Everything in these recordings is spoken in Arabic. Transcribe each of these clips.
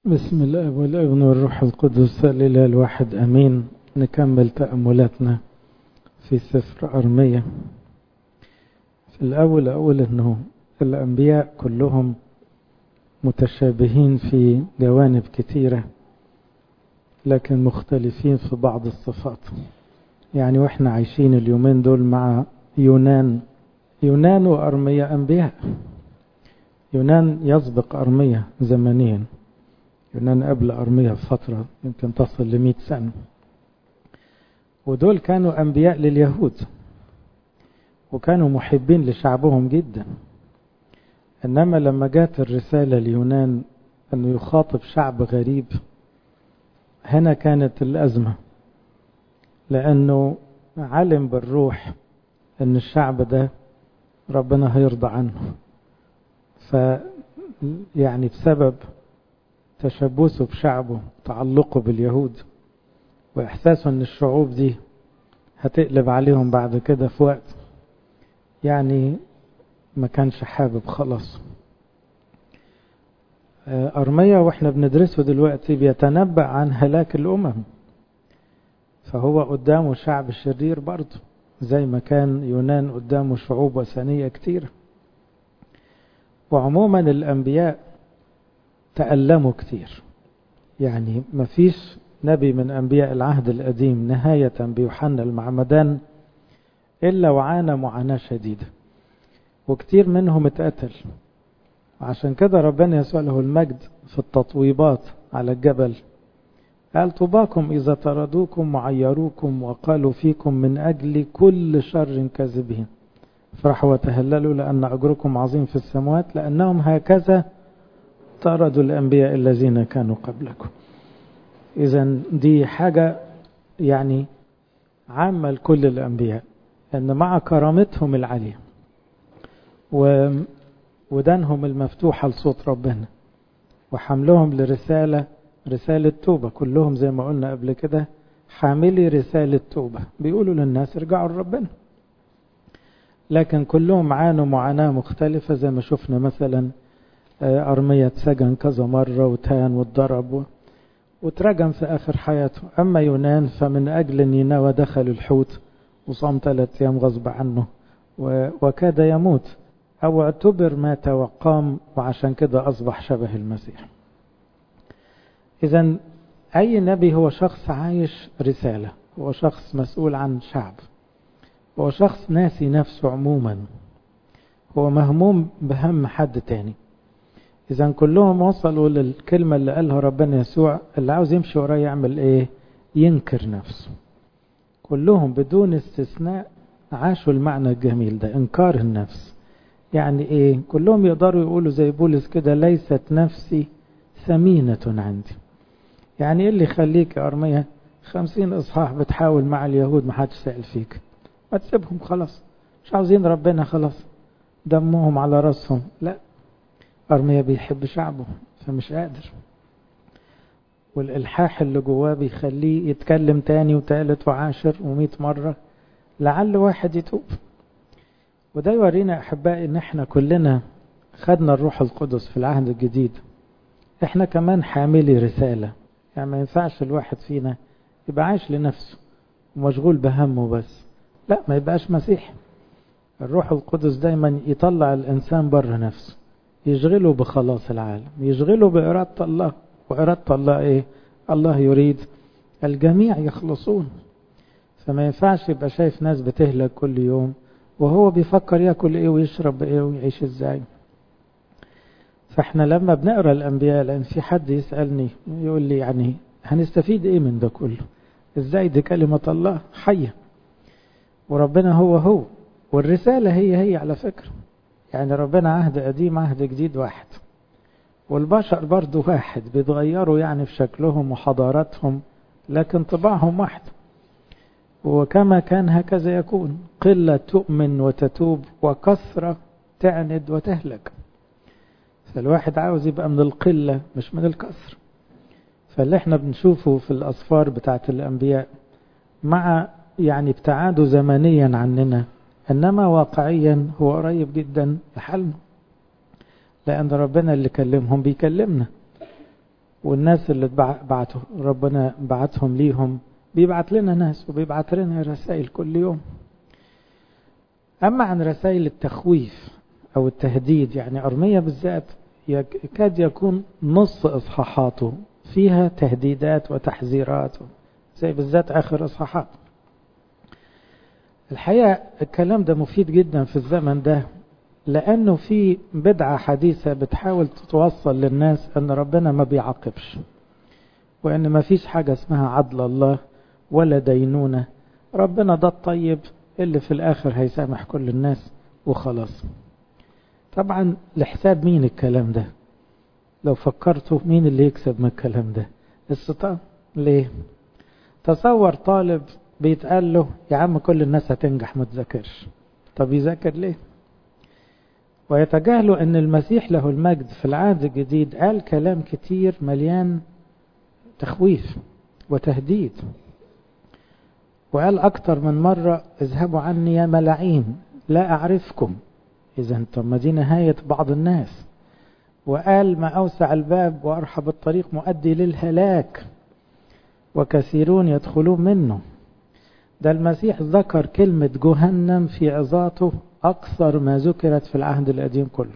بسم الله والابن والروح القدس الإله الواحد أمين. نكمل تأملاتنا في سفر أرمية. في الأول أقول أنه الأنبياء كلهم متشابهين في جوانب كثيرة لكن مختلفين في بعض الصفات. يعني وإحنا عايشين اليومين دول مع يونان وأرمية أنبياء. يونان يسبق أرمية زمنيا، يونان قبل أرمية بفترة يمكن تصل ل100 سنة، ودول كانوا أنبياء لليهود وكانوا محبين لشعبهم جدا. إنما لما جات الرسالة ليونان أنه يخاطب شعب غريب، هنا كانت الأزمة، لأنه علم بالروح أن الشعب ده ربنا هيرضى عنه. يعني بسبب تشبثه بشعبه، تعلقه باليهود، وإحساسه أن الشعوب دي هتقلب عليهم بعد كده في وقت، يعني ما كانش حابب خلاص. أرمية وإحنا بندرسه دلوقتي بيتنبأ عن هلاك الأمم، فهو قدامه شعب شرير برضه زي ما كان يونان قدامه شعوب وثنية كتير. وعموما الأنبياء تألموا كتير، يعني ما فيش نبي من أنبياء العهد القديم نهاية بيوحنا المعمدان إلا وعانى معاناة شديدة، وكتير منهم اتقتل. عشان كده ربنا يسوع له المجد في التطويبات على الجبل قال: طوباكم إذا طردوكم وعيروكم وقالوا فيكم من أجل كل شر كاذبين، افرحوا وتهللوا لأن أجركم عظيم في السماوات، لأنهم هكذا طردوا الأنبياء الذين كانوا قبلكم. إذن دي حاجة يعني عامة لكل الأنبياء، أن مع كرامتهم العالية ودانهم المفتوحة لصوت ربنا وحملهم رسالة توبة، كلهم زي ما قلنا قبل كده حاملي رسالة توبة، بيقولوا للناس ارجعوا لربنا. لكن كلهم عانوا معاناة مختلفة، زي ما شفنا مثلا أرمية سجن كذا مرة وتهان واتضرب وترجم في آخر حياته. أما يونان فمن أجل نينوى دخل الحوت وصام 3 أيام غصب عنه وكاد يموت، أو اعتبر مات وقام، وعشان كده أصبح شبه المسيح. إذن أي نبي هو شخص عايش رسالة، هو شخص مسؤول عن شعب، هو شخص ناسي نفسه عموما، هو مهموم بهم حد تاني. إذن كلهم وصلوا للكلمة اللي قالها ربنا يسوع: اللي عاوز يمشي وراه يعمل إيه؟ ينكر نفسه. كلهم بدون استثناء عاشوا المعنى الجميل ده، إنكار النفس. يعني إيه؟ كلهم يقدروا يقولوا زي بولس كده: ليست نفسي ثمينة عندي. يعني إيه اللي يخليك يا أرمية 50 إصحاح بتحاول مع اليهود ما حدش سأل فيك؟ ما تسيبهم خلاص، مش عاوزين ربنا خلاص، دمهم على رأسهم. لا، أرمية بيحب شعبه فمش قادر، والإلحاح اللي جواه بيخليه يتكلم تاني وتالت وعاشر و100 مرة لعل واحد يتوب. وده يورينا أحبائي إن احنا كلنا خدنا الروح القدس في العهد الجديد، احنا كمان حاملي رسالة. يعني ما ينفعش الواحد فينا يبقى عايش لنفسه ومشغول بهمه بس، لا، ما يبقاش مسيحي. الروح القدس دايما يطلع الإنسان بره نفسه، يشغله بخلاص العالم، يشغله بإرادة الله. وإرادة الله إيه؟ الله يريد الجميع يخلصون. فما ينفعش يبقى شايف ناس بتهلك كل يوم وهو بيفكر يأكل إيه ويشرب إيه ويعيش إزاي. فإحنا لما بنقرأ الأنبياء، لأن في حد يسألني يقول لي يعني هنستفيد إيه من ده كله؟ إزاي؟ دي كلمة الله حية، وربنا هو والرسالة هي على فكرة. يعني ربنا عهد قديم عهد جديد واحد، والبشر برضو واحد، بيتغيروا يعني في شكلهم وحضاراتهم، لكن طباعهم واحد. وكما كان هكذا يكون، قلة تؤمن وتتوب وكثرة تعند وتهلك. فالواحد عاوز يبقى من القلة مش من الكثر. فاللي احنا بنشوفه في الأسفار بتاعت الأنبياء مع يعني ابتعاده زمنيا عننا، إنما واقعيا هو قريب جدا لحالنا، لأن ربنا اللي كلمهم بيكلمنا. والناس اللي بعته ربنا بعتهم ليهم بيبعت لنا ناس وبيبعت لنا رسائل كل يوم. أما عن رسائل التخويف أو التهديد، يعني أرميا بالذات يكاد يكون نص إصحاحاته فيها تهديدات وتحذيرات، زي بالذات آخر إصحاحات. الحقيقة الكلام ده مفيد جدا في الزمن ده، لأنه في بدعة حديثة بتحاول توصل للناس أن ربنا ما بيعاقبش، وأن ما فيش حاجة اسمها عدل الله ولا دينونة. ربنا ده الطيب اللي في الآخر هيسامح كل الناس وخلاص. طبعا لحساب مين الكلام ده؟ لو فكرتوا مين اللي يكسب من الكلام ده؟ الشيطان. ليه؟ تصور طالب بيتقال له يا عم كل الناس هتنجح ما تذاكرش، طب يذاكر ليه؟ ويتجاهلوا أن المسيح له المجد في العهد الجديد قال كلام كتير مليان تخويف وتهديد، وقال أكتر من مرة اذهبوا عني يا ملاعين لا أعرفكم. إذا طب ما دي نهاية بعض الناس. وقال ما أوسع الباب وأرحب الطريق مؤدي للهلاك وكثيرون يدخلون منه. ده المسيح ذكر كلمة جهنم في عظاته أكثر ما ذكرت في العهد القديم كله.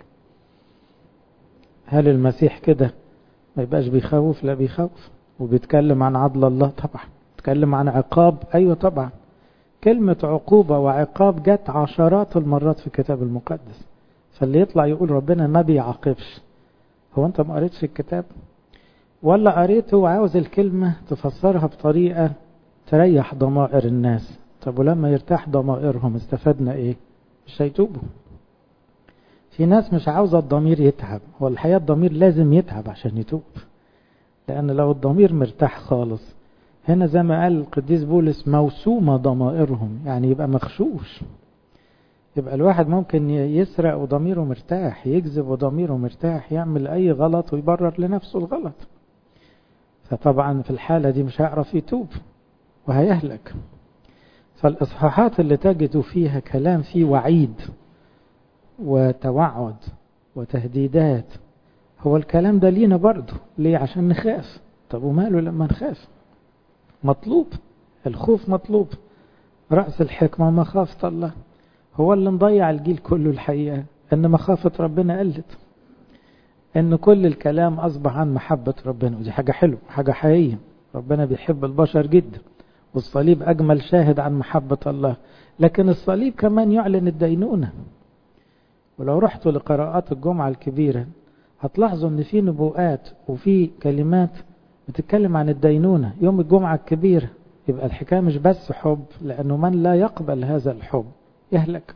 هل المسيح كده ما يبقاش بيخوف؟ لا بيخوف، وبيتكلم عن عدل الله طبعا، بيتكلم عن عقاب أيوة طبعا. كلمة عقوبة وعقاب جت عشرات المرات في الكتاب المقدس. فاللي يطلع يقول ربنا ما بيعاقبش، هو أنت ما قريتش الكتاب؟ ولا قريته وعاوز الكلمة تفسرها بطريقة تريح ضمائر الناس؟ طب ولما يرتاح ضمائرهم استفدنا ايه؟ مش هيتوبوا. في ناس مش عاوزة الضمير يتعب، هو الحقيقة الضمير لازم يتعب عشان يتوب، لأن لو الضمير مرتاح خالص، هنا زي ما قال القديس بولس موسومة ضمائرهم، يعني يبقى مخشوش. يبقى الواحد ممكن يسرق وضميره مرتاح، يكذب وضميره مرتاح، يعمل أي غلط ويبرر لنفسه الغلط. فطبعا في الحالة دي مش هيعرف يتوب وهيهلك. فالإصحاحات اللي تجدوا فيها كلام فيه وعيد وتوعد وتهديدات، هو الكلام ده لينا برضه. ليه؟ عشان نخاف. طب وماله لما نخاف؟ مطلوب الخوف، مطلوب. رأس الحكمة مخافة الله. هو اللي مضيع الجيل كله الحقيقة ان مخافة ربنا قلت، ان كل الكلام اصبح عن محبة ربنا، ودي حاجة حلوة، حاجة حقيقية. ربنا بيحب البشر جدا، والصليب أجمل شاهد عن محبة الله. لكن الصليب كمان يعلن الدينونة. ولو رحتوا لقراءات الجمعة الكبيرة هتلاحظوا ان في نبوءات وفي كلمات بتتكلم عن الدينونة يوم الجمعة الكبيرة. يبقى الحكاية مش بس حب، لأنه من لا يقبل هذا الحب يهلك.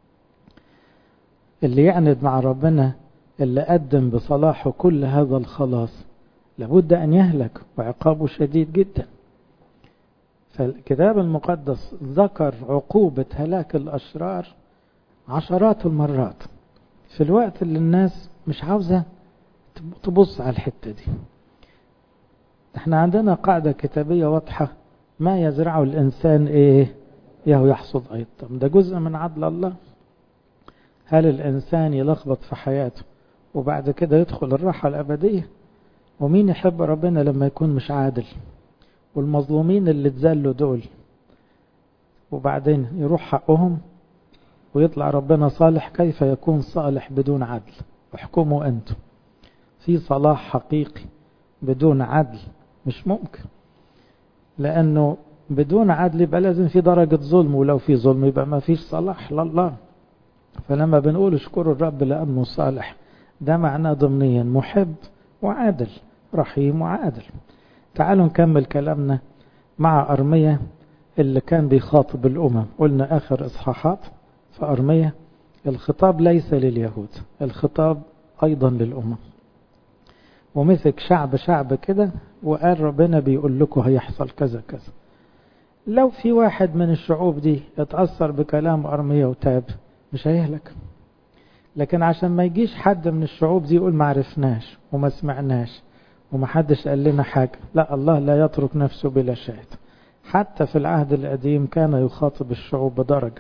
اللي يعند مع ربنا، اللي قدم بصلاحه كل هذا الخلاص، لابد أن يهلك، وعقابه شديد جدا. فالكتاب المقدس ذكر عقوبة هلاك الأشرار عشرات المرات في الوقت اللي الناس مش عاوزة تبص على الحتة دي. احنا عندنا قاعدة كتابية واضحة: ما يزرعه الإنسان ايه يهو يحصد أيضا. طب ده جزء من عدل الله. هل الإنسان يلخبط في حياته وبعد كده يدخل الراحة الأبدية؟ ومين يحب ربنا لما يكون مش عادل؟ والمظلومين اللي اتذلوا دول وبعدين يروح حقهم ويطلع ربنا صالح، كيف يكون صالح بدون عدل؟ احكموا أنتم. في صلاح حقيقي بدون عدل مش ممكن، لأنه بدون عدل يبقى لازم في درجة ظلم، ولو في ظلم يبقى ما فيش صلاح لله. فلما بنقول اشكروا الرب لأنه صالح، ده معناه ضمنيا محب وعادل، رحيم وعادل. تعالوا نكمل كلامنا مع أرميا اللي كان بيخاطب الأمم. قلنا آخر إصحاحات في أرميا الخطاب ليس لليهود، الخطاب أيضا للأمم. ومسك شعب كده وقال ربنا بيقول لكم هيحصل كذا كذا. لو في واحد من الشعوب دي اتأثر بكلام أرميا وتاب مش هيهلك. لكن عشان ما يجيش حد من الشعوب دي يقول ما عرفناش وما سمعناش وما حدش قال لنا حاجة، لا، الله لا يترك نفسه بلا شاهد. حتى في العهد القديم كان يخاطب الشعوب بدرجة.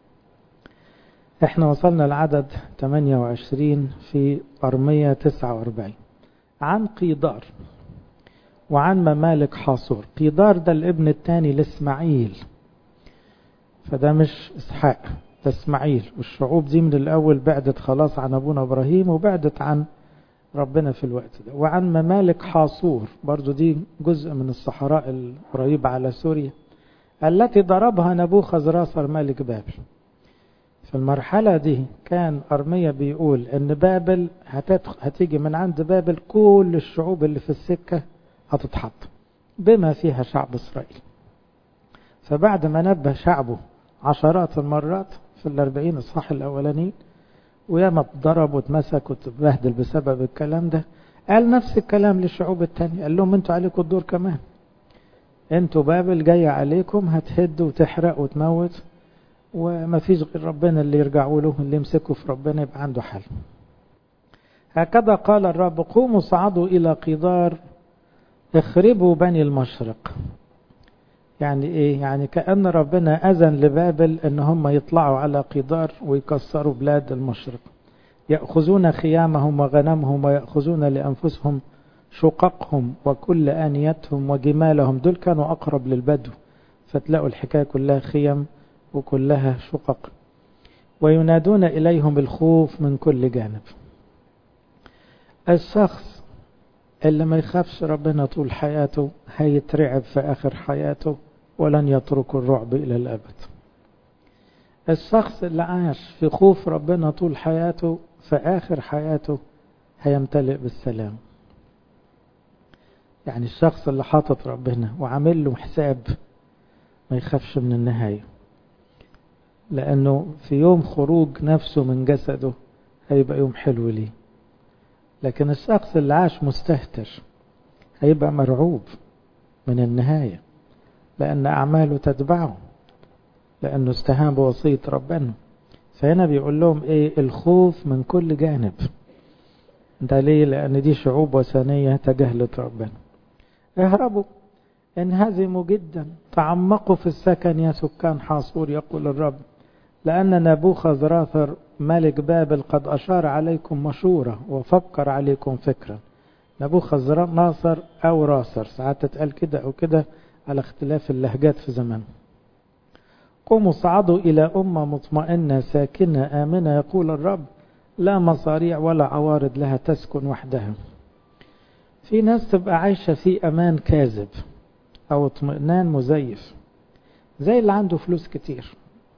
احنا وصلنا العدد 28 في أرميا 49 عن قيدار. وعن ممالك حاصور. قيدار ده الابن الثاني لإسماعيل، فده مش إسحاق، ده إسماعيل. والشعوب دي من الأول بعدت خلاص عن أبونا إبراهيم وبعدت عن ربنا في الوقت ده. وعن ممالك حاصور، برضو دي جزء من الصحراء القريبة على سوريا، التي ضربها نبوخذ راسر ملك بابل. في المرحلة دي كان أرميا بيقول إن بابل هتيجي من عند بابل، كل الشعوب اللي في السكة هتتحط بما فيها شعب إسرائيل. فبعد ما نبه شعبه عشرات المرات في 40 إصحاح الأولانيين، وياما اتضرب واتمسك وتبهدل بسبب الكلام ده، قال نفس الكلام للشعوب التانية، قال لهم انتوا عليكم الدور كمان، انتوا بابل جاية عليكم هتهد وتحرق وتموت، وما فيش غير ربنا اللي يرجعوا له، اللي يمسكوا في ربنا يبقى عنده حل. هكذا قال الرب: قوموا صعدوا إلى قيدار، اخربوا بني المشرق. يعني ايه؟ يعني كأن ربنا أذن لبابل ان هم يطلعوا على قيدار ويكسروا بلاد المشرق، يأخذون خيامهم وغنمهم ويأخذون لأنفسهم شققهم وكل آنيتهم وجمالهم. دول كانوا أقرب للبدو، فتلاقوا الحكاية كلها خيم وكلها شقق. وينادون إليهم الخوف من كل جانب. الشخص اللي ما يخافش ربنا طول حياته هيترعب في آخر حياته، ولن يترك الرعب إلى الأبد. الشخص اللي عاش في خوف ربنا طول حياته في آخر حياته هيمتلئ بالسلام. يعني الشخص اللي حاطط ربنا وعامل له حساب ما يخافش من النهاية، لأنه في يوم خروج نفسه من جسده هيبقى يوم حلو ليه. لكن الشخص اللي عاش مستهتر هيبقى مرعوب من النهاية، لأن أعماله تتبعه، لأنه استهان بوصية ربنا. فهنا بيقول لهم إيه؟ الخوف من كل جانب. ده ليه؟ لأن دي شعوب وثنية تجاهلت ربنا. اهربوا، انهزموا جدا، تعمقوا في السكن يا سكان حاصور، يقول الرب، لأن نبوخذ راسر ملك بابل قد أشار عليكم مشورة وفكر عليكم فكرا. نبوخذ ناصر أو راسر، ساعات تتقال كده أو كده على اختلاف اللهجات في زمان. قوموا صعدوا إلى أمة مطمئنة ساكنة آمنة، يقول الرب، لا مصاريع ولا عوارض لها تسكن وحدها. في ناس تبقى عايشة في أمان كاذب أو اطمئنان مزيف، زي اللي عنده فلوس كتير،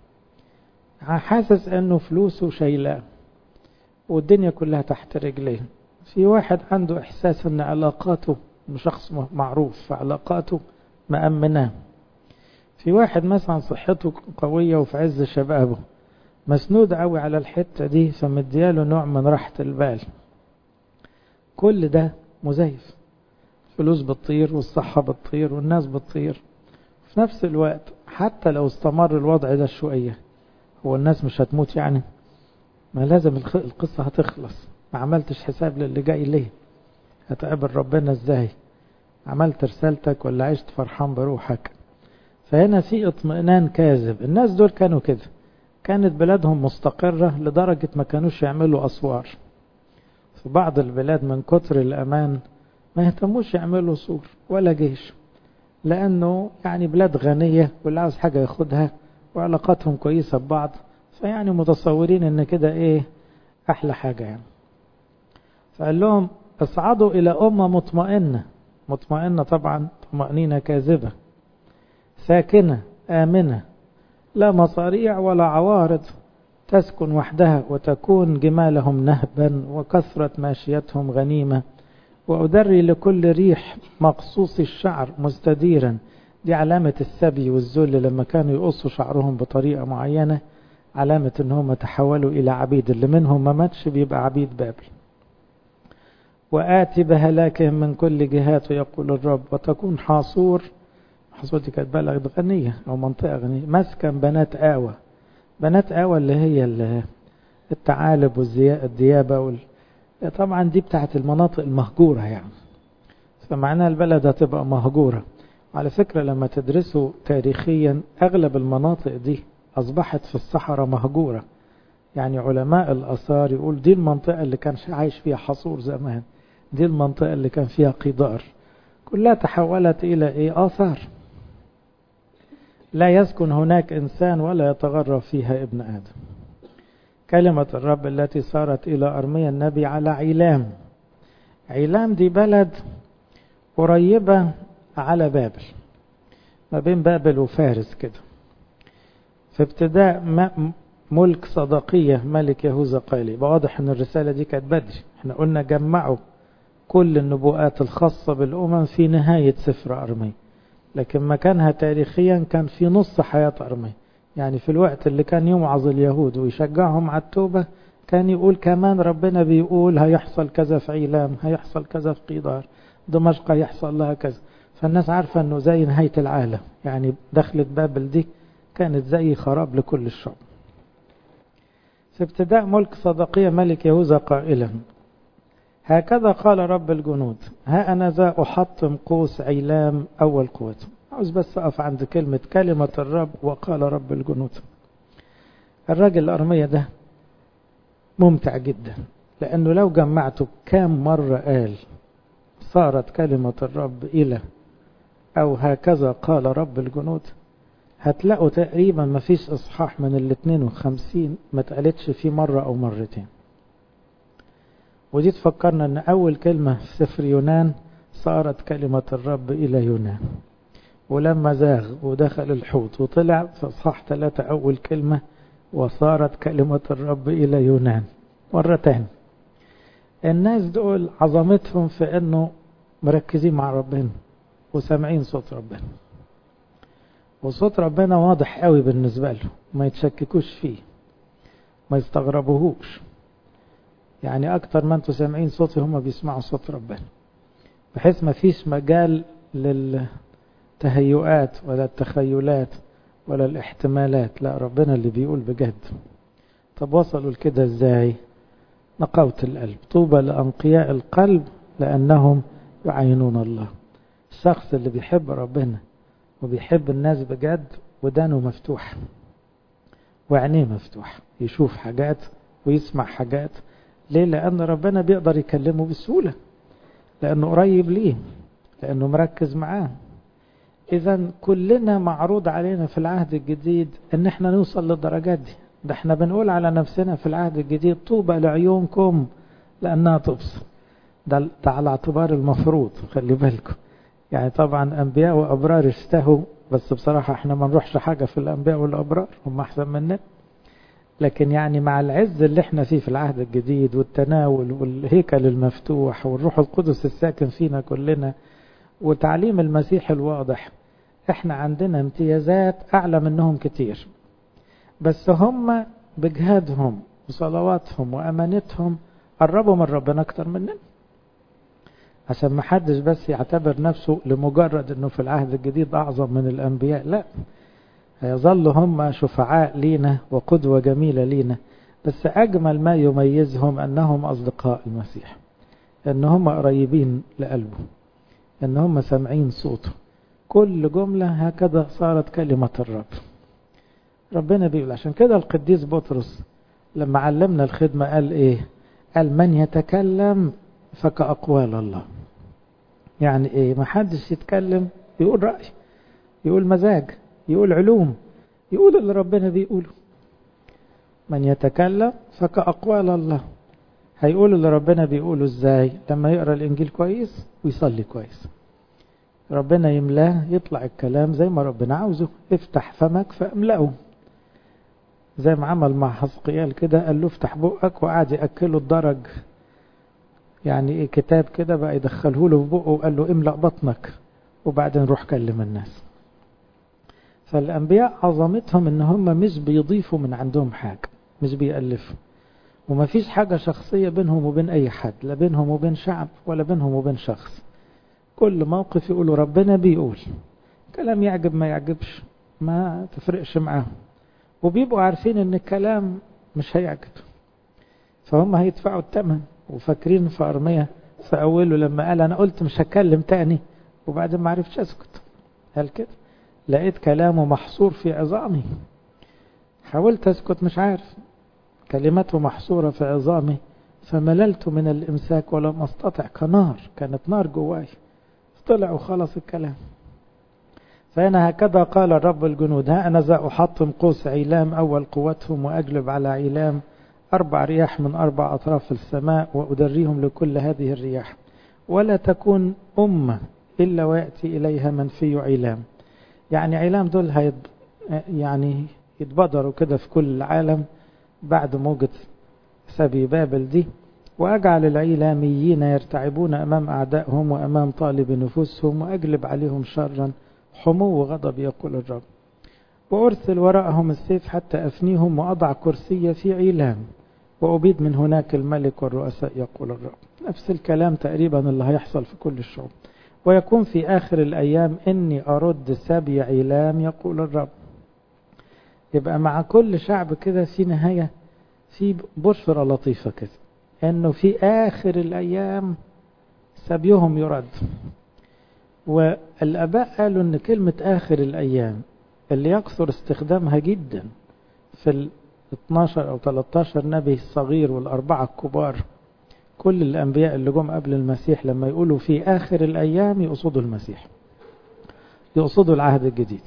حاسس أنه فلوسه شايلاه والدنيا كلها تحت رجليه. في واحد عنده إحساس أن علاقاته شخص معروف، فعلاقاته مأمناه. في واحد مثلا صحته قوية وفي عز شبابه، مسنود قوي على الحتة دي، فمدياله نوع من راحة البال. كل ده مزيف. فلوس بتطير والصحة بتطير والناس بتطير. في نفس الوقت حتى لو استمر الوضع ده شوية، هو الناس مش هتموت يعني؟ ما لازم القصة هتخلص. ما عملتش حساب للي جاي ليه؟ هتقابل ربنا ازاي؟ عملت رسالتك ولا عشت فرحان بروحك؟ فهنا في اطمئنان كاذب. الناس دول كانوا كده، كانت بلادهم مستقرة لدرجة ما كانوش يعملوا أسوار. في بعض البلاد من كتر الأمان ما يهتموش يعملوا سور ولا جيش، لأنه يعني بلاد غنية واللي عاوز حاجة ياخدها وعلاقاتهم كويسة ببعض، فيعني متصورين ان كده ايه احلى حاجة يعني. فقال لهم اصعدوا الى امة مطمئنة. مطمئنة طبعا طمأنينة كاذبة. ساكنة آمنة، لا مصاريع ولا عوارض، تسكن وحدها وتكون جمالهم نهبا وكثرة ماشيتهم غنيمة. وأدري لكل ريح مقصوص الشعر مستديرا. دي علامة السبي والذل، لما كانوا يقصوا شعرهم بطريقة معينة علامة انهم تحولوا الى عبيد. اللي منهم ما ماتش بيبقى عبيد بابل. وآتي بهلاكهم من كل جهات، يقول الرب، وتكون حاصور. حاصور دي كانت بلد غنية او منطقة غنية، مسكن بنات آوى. بنات آوى اللي هي الثعالب والديابة طبعا دي بتاعت المناطق المهجورة يعني، فمعناها البلد هتبقى مهجورة. على فكرة لما تدرسوا تاريخيا أغلب المناطق دي أصبحت في الصحراء مهجورة. يعني علماء الآثار يقول دي المنطقة اللي كان عايش فيها حصور زمان، دي المنطقة اللي كان فيها قيدار. كلها تحولت إلى آثار. لا يسكن هناك إنسان ولا يتغرب فيها ابن آدم. كلمة الرب التي صارت إلى أرميا النبي على عيلام. عيلام دي بلد قريبة على بابل، ما بين بابل وفارس كده. في ابتداء ملك صدقية ملك يهوذا قالي. واضح ان الرسالة دي كانت بدري. احنا قلنا جمعوا كل النبوءات الخاصة بالأمم في نهاية سفر أرميا، لكن مكانها تاريخيا كان في نص حياة أرميا. يعني في الوقت اللي كان يوعظ اليهود ويشجعهم على التوبة كان يقول كمان ربنا بيقول هيحصل كذا في عيلام، هيحصل كذا في قيدار، دمشق هيحصل لها كذا. فالناس عارفة انه زي نهاية العالم. يعني دخلت بابل دي كانت زي خراب لكل الشعب. في ابتداء ملك صدقية ملك يهوذا قائلا هكذا قال رب الجنود ها أنا ذا أحطم قوس عيلام أول قوته. عاوز بس أقف عند كلمة الرب وقال رب الجنود. الراجل أرميا ده ممتع جدا، لأنه لو جمعته كام مرة قال صارت كلمة الرب إلى أو هكذا قال رب الجنود، هتلاقوا تقريبا ما فيش إصحاح من 52 ما تقالتش فيه مرة أو مرتين. ودي تفكرنا أن أول كلمة في سفر يونان صارت كلمة الرب إلى يونان، ولما زاغ ودخل الحوت وطلع في إصحاح 3 أول كلمة وصارت كلمة الرب إلى يونان مرتين. الناس دول عظمتهم في أنه مركزين مع ربنا وسامعين صوت ربنا، وصوت ربنا واضح قوي بالنسبة له، ما يتشككوش فيه، ما يستغربوهوش. يعني أكتر ما أنتوا سامعين صوتي هم بيسمعوا صوت ربنا، بحيث ما فيش مجال للتهيؤات ولا التخيلات ولا الاحتمالات. لا، ربنا اللي بيقول بجد. طب وصلوا لكده ازاي؟ نقاوة القلب. طوبى لأنقياء القلب لأنهم يعينون الله. الشخص اللي بيحب ربنا وبيحب الناس بجد ودانه مفتوح وعينيه مفتوح، يشوف حاجات ويسمع حاجات. ليه؟ لأن ربنا بيقدر يكلمه بسهولة، لأنه قريب ليه، لأنه مركز معاه. إذا كلنا معروض علينا في العهد الجديد أن احنا نوصل للدرجات دي. ده احنا بنقول على نفسنا في العهد الجديد طوبى لعيونكم لأنها تبصر. ده على اعتبار المفروض، خلي بالكم. يعني طبعا أنبياء وأبرار اشتهوا، بس بصراحة احنا ما نروحش حاجة في الأنبياء والأبرار، هم أحسن مننا. لكن يعني مع العز اللي احنا فيه في العهد الجديد والتناول والهيكل المفتوح والروح القدس الساكن فينا كلنا وتعليم المسيح الواضح، احنا عندنا امتيازات أعلى منهم كتير. بس هم بجهادهم وصلواتهم وأمانتهم قربوا من ربنا أكتر مننا، عشان ما حدش بس يعتبر نفسه لمجرد أنه في العهد الجديد أعظم من الأنبياء. لا، هيظلوا هم شفعاء لينا وقدوة جميلة لينا. بس أجمل ما يميزهم أنهم أصدقاء المسيح، أنهم قريبين لقلبه، أنهم سامعين صوته. كل جملة هكذا صارت كلمة الرب. ربنا بيقول. عشان كده القديس بطرس لما علمنا الخدمة قال إيه؟ قال من يتكلم فكأقوال الله. يعني إيه؟ ما حدش يتكلم يقول رأي، يقول مزاج، يقول علوم، يقول اللي ربنا بيقوله. من يتكلم فكأقوال الله. هيقول اللي ربنا بيقوله ازاي؟ لما يقرأ الإنجيل كويس ويصلي كويس، ربنا يملاه يطلع الكلام زي ما ربنا عاوزه. افتح فمك فاملأه، زي ما عمل مع حزقيال كده، قال له افتح بقك وقعد يأكله الدرج. يعني ايه؟ كتاب كده بقى يدخله له في بقه وقال له املأ بطنك وبعدين روح كلم الناس. فالأنبياء عظمتهم ان هم مش بيضيفوا من عندهم حاجة، مش بيألفوا، وما فيش حاجة شخصية بينهم وبين أي حد، لا بينهم وبين شعب ولا بينهم وبين شخص. كل موقف يقولوا ربنا بيقول كلام، يعجب ما يعجبش ما تفرقش معاهم، وبيبقوا عارفين ان الكلام مش هيعجب، فهم هيدفعوا الثمن. وفاكرين في أرميا في أوله لما قال أنا قلت مش هتكلم تاني وبعدين ما عرفتش أسكت، قال كده لقيت كلامه محصور في عظامي، حاولت أسكت مش عارف، كلمته محصورة في عظامي فمللت من الإمساك ولم أستطع. كنار، كانت نار جواي طلع وخلص الكلام. فهنا هكذا قال الرب الجنود: ها أنا ذا أحطم قوس عيلام أول قوتهم وأجلب على عيلام 4 رياح من 4 أطراف السماء وأدريهم لكل هذه الرياح، ولا تكون أمة إلا ويأتي إليها من في عيلام. يعني عيلام دول يعني يتبدروا كده في كل العالم بعد موجة سبي بابل دي. وأجعل العيلاميين يرتعبون أمام أعدائهم وأمام طالب نفوسهم، وأجلب عليهم شرا حمو غضب يقول الرب. وأرسل وراءهم السيف حتى أفنيهم، وأضع كرسي في عيلام وأبيد من هناك الملك والرؤساء يقول الرب. نفس الكلام تقريبا اللي هيحصل في كل الشعوب. ويكون في آخر الأيام إني أرد سبي عيلام يقول الرب. يبقى مع كل شعب كده في نهاية، في بشرة لطيفة كده، إنه في آخر الأيام سبيهم يرد. والآباء قالوا إن كلمة آخر الأيام اللي يكثر استخدامها جدا في 12 أو 13 نبي الصغير وال4 الكبار، كل الأنبياء اللي جم قبل المسيح لما يقولوا في آخر الأيام يقصدوا المسيح، يقصدوا العهد الجديد.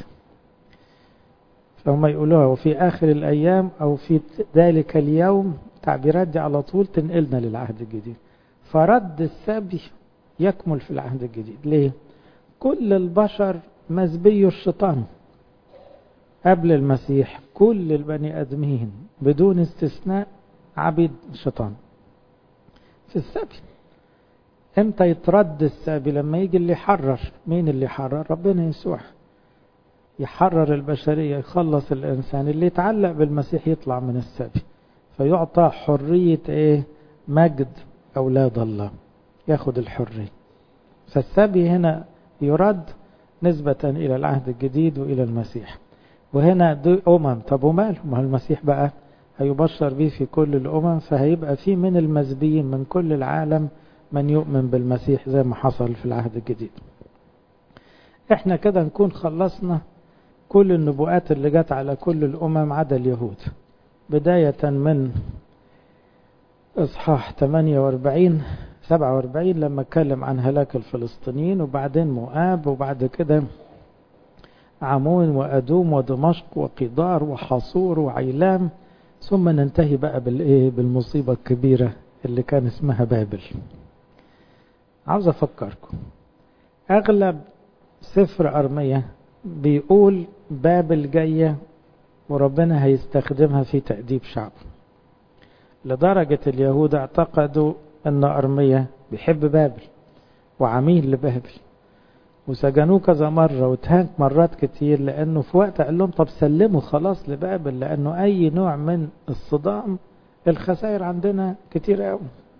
فهم يقولوها وفي آخر الأيام أو في ذلك اليوم، تعبيرات دي على طول تنقلنا للعهد الجديد. فرد السبي يكمل في العهد الجديد. ليه؟ كل البشر مسبي الشيطان قبل المسيح، كل البني آدمين بدون استثناء عبيد الشيطان في السبي. امتى يترد السبي؟ لما يجي اللي يحرر. مين اللي يحرر؟ ربنا يسوع يحرر البشرية، يخلص الإنسان. اللي يتعلق بالمسيح يطلع من السبي، فيعطى حرية مجد أولاد الله، ياخد الحرية. فالسبي هنا يرد نسبة إلى العهد الجديد وإلى المسيح. وهنا دي طب وماله؟ ما المسيح بقى هيبشر به في كل الأمم، فهيبقى في من المسبيين من كل العالم من يؤمن بالمسيح زي ما حصل في العهد الجديد. احنا كده نكون خلصنا كل النبوءات اللي جت على كل الأمم عدا اليهود، بداية من إصحاح 48 47 لما اتكلم عن هلاك الفلسطينيين، وبعدين مؤاب، وبعد كده عمون وأدوم ودمشق وقيدار وحصور وعيلام، ثم ننتهي بقى بالمصيبة الكبيرة اللي كان اسمها بابل. عاوز أفكركم، أغلب سفر أرمية بيقول بابل جاية وربنا هيستخدمها في تأديب شعب، لدرجة اليهود اعتقدوا أن أرمية بيحب بابل وعميل لبابل، وسجنوه كذا مرة واتهان مرات كتير، لأنه في وقت قال لهم طب سلموا خلاص لبابل، لأنه أي نوع من الصدام الخسائر عندنا كتير قوي.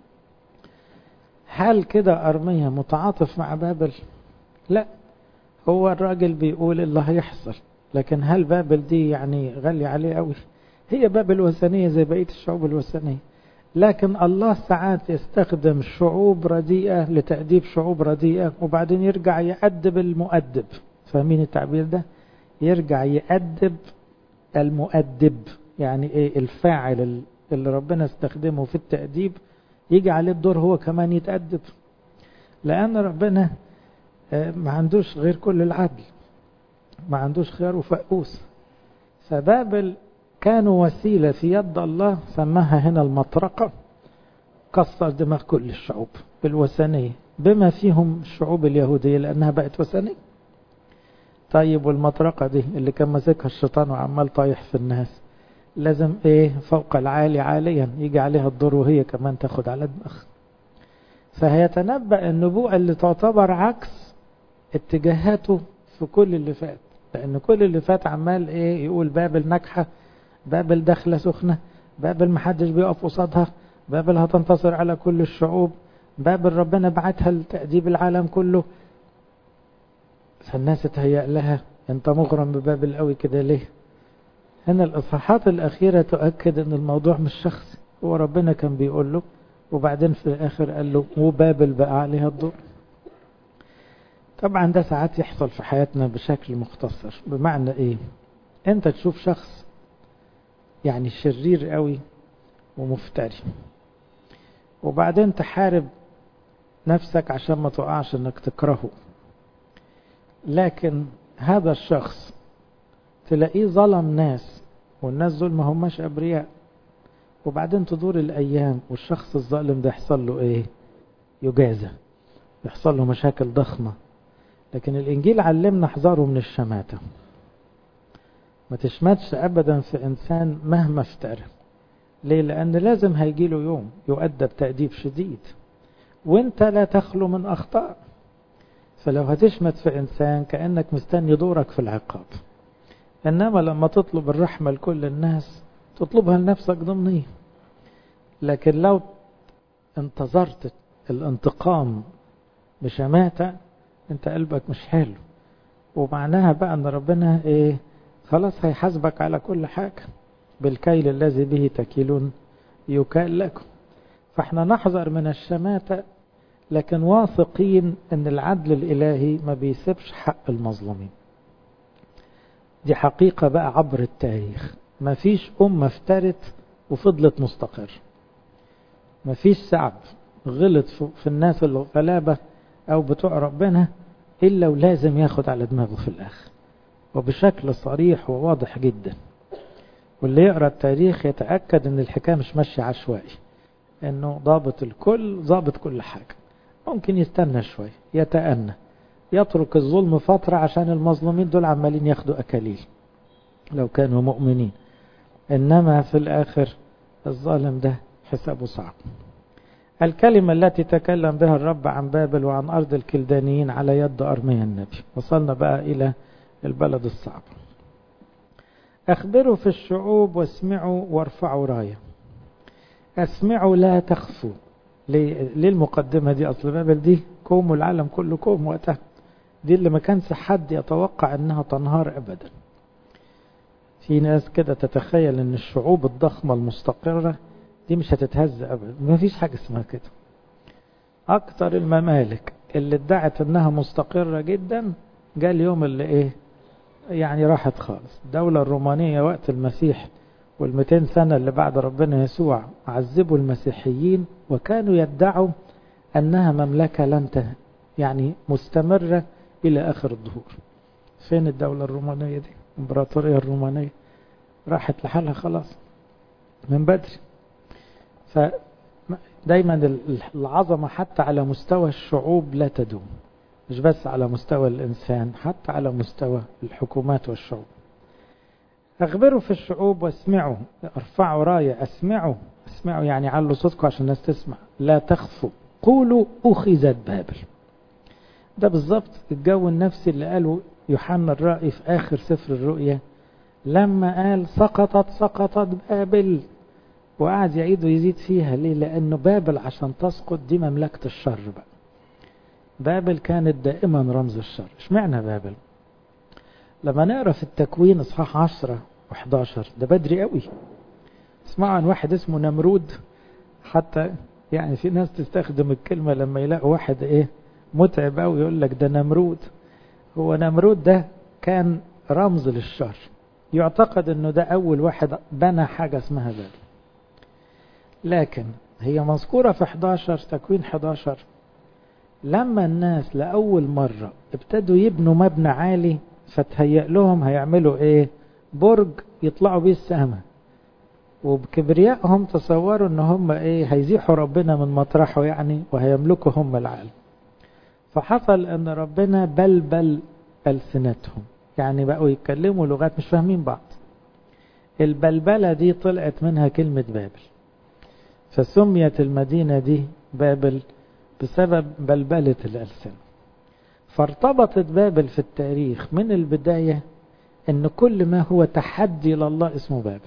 هل كده أرمية متعاطف مع بابل؟ لا، هو الراجل بيقول اللي هيحصل، لكن هل بابل دي يعني غالية عليه قوي؟ هي بابل وثنية زي بقية الشعوب الوثنية، لكن الله ساعات يستخدم شعوب رديئة لتأديب شعوب رديئة، وبعدين يرجع يأدب المؤدب. فاهمين التعبير ده؟ يرجع يأدب المؤدب، يعني ايه؟ الفاعل اللي ربنا استخدمه في التأديب يجي عليه الدور هو كمان يتأدب، لأن ربنا ما عندوش غير كل العدل، ما عندوش خيار وفقوس. فبابل كانوا وسيلة في يد الله، سماها هنا المطرقة، كسر دماغ كل الشعوب بالوثنية بما فيهم الشعوب اليهودية لأنها بقت وثنية. طيب والمطرقة دي اللي كان ماسكها الشيطان وعمال طايح في الناس، لازم فوق العالي عاليا يجي عليها الدور وهي كمان تاخد على دماغ. فهيتنبأ النبوءة اللي تعتبر عكس اتجاهاته في كل اللي فات، لأن كل اللي فات عمال يقول بابل ناجحة، بابل داخلة سخنة، بابل محدش بيقف قصادها، بابل هتنتصر على كل الشعوب، بابل ربنا بعتها لتأديب العالم كله. فالناس تهيأ لها انت مغرم ببابل قوي كده ليه؟ هنا الإصحاحات الأخيرة تؤكد ان الموضوع مش شخصي، هو ربنا كان بيقول له، وبعدين في الآخر قال له وبابل بقى عليها الدور. طبعا ده ساعات يحصل في حياتنا بشكل مختصر. بمعنى انت تشوف شخص يعني شرير قوي ومفتري، وبعدين تحارب نفسك عشان ما تقعش انك تكرهه، لكن هذا الشخص تلاقيه ظلم ناس، والناس دول ما هماش أبرياء، وبعدين تدور الأيام والشخص الظالم ده يحصل له إيه؟ يجازى، يحصل له مشاكل ضخمة. لكن الإنجيل علمنا احذروا من الشماتة، ما تشمتش أبدا في إنسان مهما افترى. ليه؟ لأن لازم هيجيله يوم يؤدب تأديب شديد، وانت لا تخلو من أخطاء. فلو هتشمت في إنسان كأنك مستني دورك في العقاب، إنما لما تطلب الرحمة لكل الناس تطلبها لنفسك ضمنيا. لكن لو انتظرت الانتقام بشماتة انت قلبك مش حلو، ومعناها بقى ان ربنا ايه؟ خلاص هيحاسبك على كل حاجة، بالكيل الذي به تكيلون يكال لكم. فاحنا نحذر من الشماتة، لكن واثقين ان العدل الالهي ما بيسيبش حق المظلومين. دي حقيقة بقى عبر التاريخ، ما فيش أمة افترت وفضلت مستقر، ما فيش شعب غلط في الناس اللي غلابة أو بتوع ربنا إلا ولازم ياخد على دماغه في الآخر، وبشكل صريح وواضح جدا. واللي يقرأ التاريخ يتأكد أن الحكاية مش ماشية عشوائي، أنه ضابط الكل ضابط كل حاجة. ممكن يستنى شوية، يتأنى، يترك الظلم فترة عشان المظلومين دول عمالين ياخدوا أكاليل لو كانوا مؤمنين، إنما في الآخر الظالم ده حسابه صعب. الكلمة التي تكلم بها الرب عن بابل وعن أرض الكلدانيين على يد أرميا النبي. وصلنا بقى إلى البلد الصعب. أخبروا في الشعوب واسمعوا وارفعوا راية. اسمعوا لا تخفوا. ليه المقدمة دي؟ أصل بابل دي كوم، والعالم كله كوم وقتها، دي اللي ما كانش حد يتوقع أنها تنهار أبدا. في ناس كده تتخيل أن الشعوب الضخمة المستقرة دي مش هتتهز أبدا، ما فيش حاجة اسمها كده. أكتر الممالك اللي ادعت أنها مستقرة جدا جاء اليوم اللي إيه؟ يعني راحت خالص. الدولة الرومانية وقت المسيح وال200 سنة اللي بعد ربنا يسوع عذبوا المسيحيين، وكانوا يدعوا أنها مملكة لن يعني مستمرة إلى آخر الظهور. فين الدولة الرومانية دي؟ الإمبراطورية الرومانية راحت لحالها خلاص من بدري. فدايما العظمة حتى على مستوى الشعوب لا تدوم، مش بس على مستوى الإنسان، حتى على مستوى الحكومات والشعوب. أخبروا في الشعوب واسمعوا، ارفعوا راية. اسمعوا يعني علوا صوتكم عشان الناس تسمع. لا تخفوا، قولوا أخذت بابل. ده بالضبط الجو النفسي اللي قاله يوحنا الرائي في آخر سفر الرؤيا لما قال سقطت بابل، وقعد يعيد ويزيد فيها. ليه؟ لأنه بابل عشان تسقط دي مملكة الشر بقى. بابل كانت دائما رمز الشر. اشمعنى بابل؟ لما نقرأ في التكوين اصحاح 10 و11 ده بدري قوي. اسمعوا عن واحد اسمه نمرود، حتى يعني في ناس تستخدم الكلمة لما يلاقوا واحد ايه متعب قوي يقول لك ده نمرود. هو نمرود ده كان رمز للشر، يعتقد انه ده اول واحد بنى حاجة اسمها بابل. لكن هي مذكورة في 11 تكوين 11 لما الناس لأول مرة ابتدوا يبنوا مبنى عالي، فتهيأ لهم هيعملوا ايه؟ برج يطلعوا بيه السماء، وبكبريائهم تصوروا ان هم ايه؟ هيزيحوا ربنا من مطرحه يعني، وهيملكوا هم العالم. فحصل ان ربنا بلبل ألسنتهم، يعني بقوا يتكلموا لغات مش فاهمين بعض. البلبلة دي طلعت منها كلمة بابل، فسميت المدينة دي بابل بسبب بلبلة الألسنة. فارتبطت بابل في التاريخ من البداية ان كل ما هو تحدي لله اسمه بابل،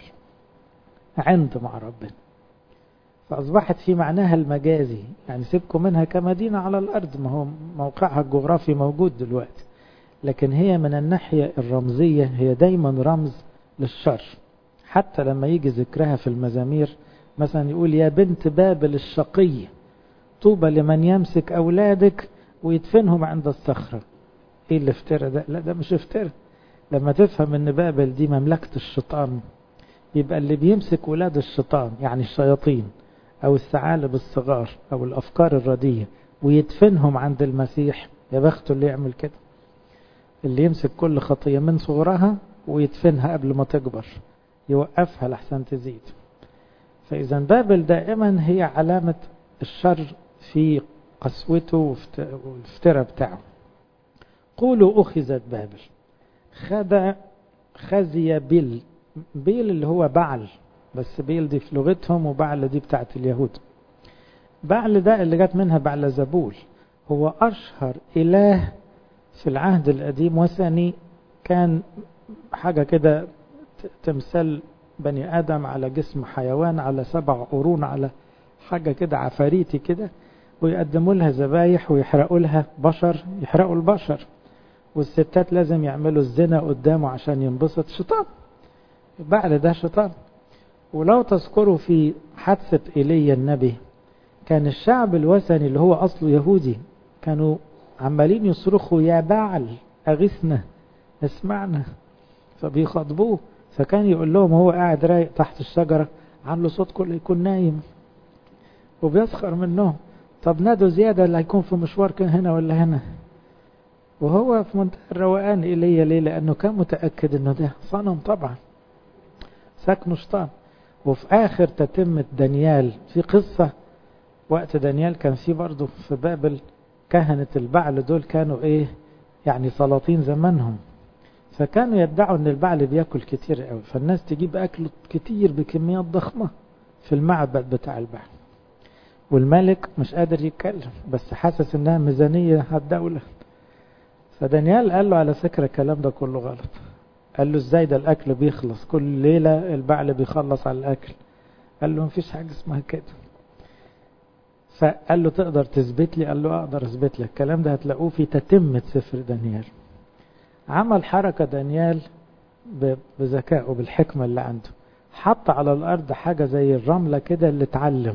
عند مع ربنا. فأصبحت في معناها المجازي، يعني سيبكم منها كمدينة على الأرض، ما هو موقعها الجغرافي موجود دلوقتي، لكن هي من الناحية الرمزية هي دايما رمز للشر. حتى لما يجي ذكرها في المزامير مثلا يقول يا بنت بابل الشقية طوبى لمن يمسك أولادك ويدفنهم عند الصخرة. ايه اللي افترى ده؟ لا ده مش افترى. لما تفهم ان بابل دي مملكة الشيطان، يبقى اللي بيمسك ولاد الشيطان يعني الشياطين او الثعالب الصغار او الافكار الرديئة ويدفنهم عند المسيح، يا بخته اللي يعمل كده. اللي يمسك كل خطية من صغرها ويدفنها قبل ما تكبر، يوقفها لحسن تزيد. فإذا بابل دائما هي علامة الشر في قسوته والافتراء بتاعه. قولوا أخذت بابل، خزي بيل. بيل اللي هو بعل، بس بيل دي في لغتهم وبعل دي بتاعت اليهود. بعل ده اللي جات منها بعل زبول، هو أشهر إله في العهد القديم وثني، كان حاجة كده تمثال بني آدم على جسم حيوان على 7 قرون على حاجة كده عفاريتي كده، ويقدموا لها ذبايح ويحرقوا لها بشر، يحرقوا البشر، والستات لازم يعملوا الزنا قدامه عشان ينبسط. شيطان، بعل ده شيطان. ولو تذكروا في حادثة إيليا النبي، كان الشعب الوثني اللي هو أصله يهودي كانوا عمالين يصرخوا يا بعل أغثنا اسمعنا، فبيخاطبوه. فكان يقول لهم هو قاعد رايق تحت الشجرة عامله صوت كله يكون نايم، وبيسخر منهم. طب نادوا زيادة اللي هيكون في مشوار كان هنا ولا هنا، وهو في منتهى الروقان إيليا. ليه؟ لأنه كان متأكد أنه ده صنم طبعا سكنه شيطان. وفي آخر تتمة دانيال في قصة، وقت دانيال كان في برضه في بابل كهنة البعل دول كانوا يعني سلاطين زمانهم، فكانوا يدعوا ان البعل بياكل كتير قوي، فالناس تجيب اكل كتير بكميات ضخمة في المعبد بتاع البعل، والملك مش قادر يتكلم بس حاسس انها ميزانية الدولة. فدانيال قال له على فكرة الكلام ده كله غلط. قال له ازاي ده الاكل بيخلص كل ليلة، البعل بيخلص على الاكل. قال له مفيش حاجة اسمها كده. فقال له تقدر تثبت لي؟ قال له اقدر اثبت لك. الكلام ده هتلاقوه في تتمة سفر دانيال. عمل حركة دانيال بذكائه بالحكمة اللي عنده، حط على الارض حاجة زي الرملة كده اللي اتعلم،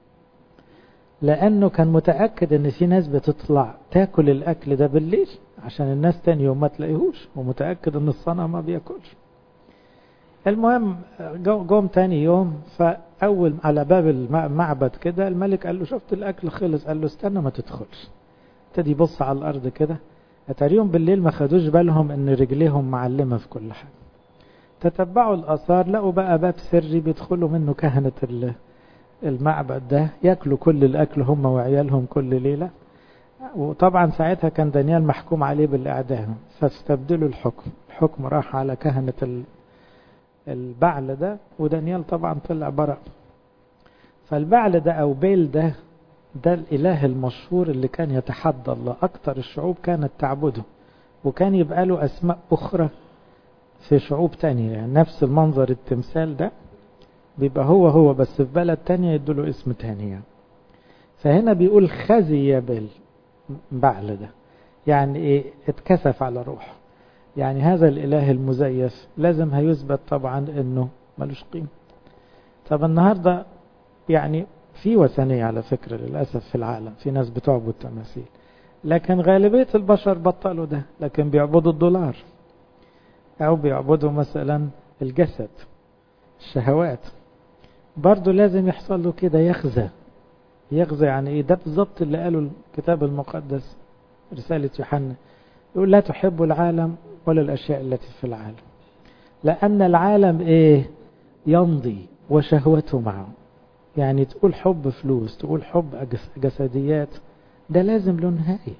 لانه كان متأكد ان في ناس بتطلع تاكل الاكل ده بالليل عشان الناس تاني يوم ما تلاقيهوش، ومتأكد ان الصنم ما بياكلش. المهم جوم تاني يوم، فاول على باب المعبد كده الملك قال له شفت الاكل خلص؟ قال له استنى ما تدخلش. ابتدي يبص على الارض كده، اتاريهم بالليل ما خدوش بالهم ان رجليهم معلمة في كل حاجة. تتبعوا الاثار لقوا بقى باب سري بيدخلوا منه كهنة المعبد ده، ياكلوا كل الاكل هم وعيالهم كل ليلة. وطبعا ساعتها كان دانيال محكوم عليه بالاعدام، فاستبدلوا الحكم راح على كهنة البعل ده، ودانيال طبعا طلع برا. فالبعل ده او بيل ده الاله المشهور اللي كان يتحدى الله، اكتر الشعوب كانت تعبده، وكان يبقى له اسماء اخرى في شعوب تانية، يعني نفس المنظر التمثال ده بيبقى هو بس في بلد تانية يدوله اسم تاني. فهنا بيقول خزي بيل، بعل ده يعني اتكسف على روحه، يعني هذا الاله المزيف لازم هيثبت طبعا انه ملوش قيمة. طب النهاردة يعني في وثنية على فكرة للأسف في العالم، في ناس بتعبد تماثيل، لكن غالبية البشر بطلوا ده، لكن بيعبدوا الدولار أو بيعبدوا مثلا الجسد، الشهوات. برضو لازم يحصل له كده، يغزى يعني ده بالضبط اللي قاله الكتاب المقدس رسالة يوحنا، يقول لا تحب العالم ولا الأشياء التي في العالم، لأن العالم يمضي وشهوته معه. يعني تقول حب فلوس، تقول حب جسديات، ده لازم له نهاية.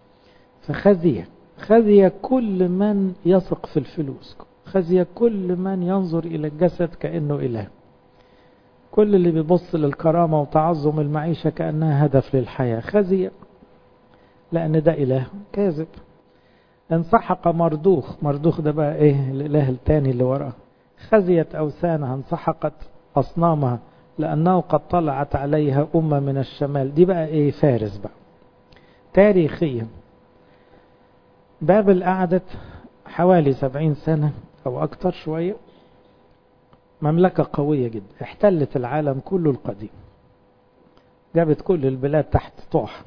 فخزي كل من يثق في الفلوس، خزي كل من ينظر إلى الجسد كأنه إله، كل اللي بيبص للكرامة وتعظم المعيشة كأنها هدف للحياة، خزي، لأن ده إله كاذب. انسحق مردوخ ده بقى الإله التاني اللي وراه. خزيت أوثانها، انسحقت أصنامها، لأنه قد طلعت عليها أمة من الشمال. دي بقى فارس بقى. تاريخيا بابل قعدت حوالي 70 سنة أو أكتر شوية، مملكة قوية جدا، احتلت العالم كله القديم، جابت كل البلاد تحت طوح،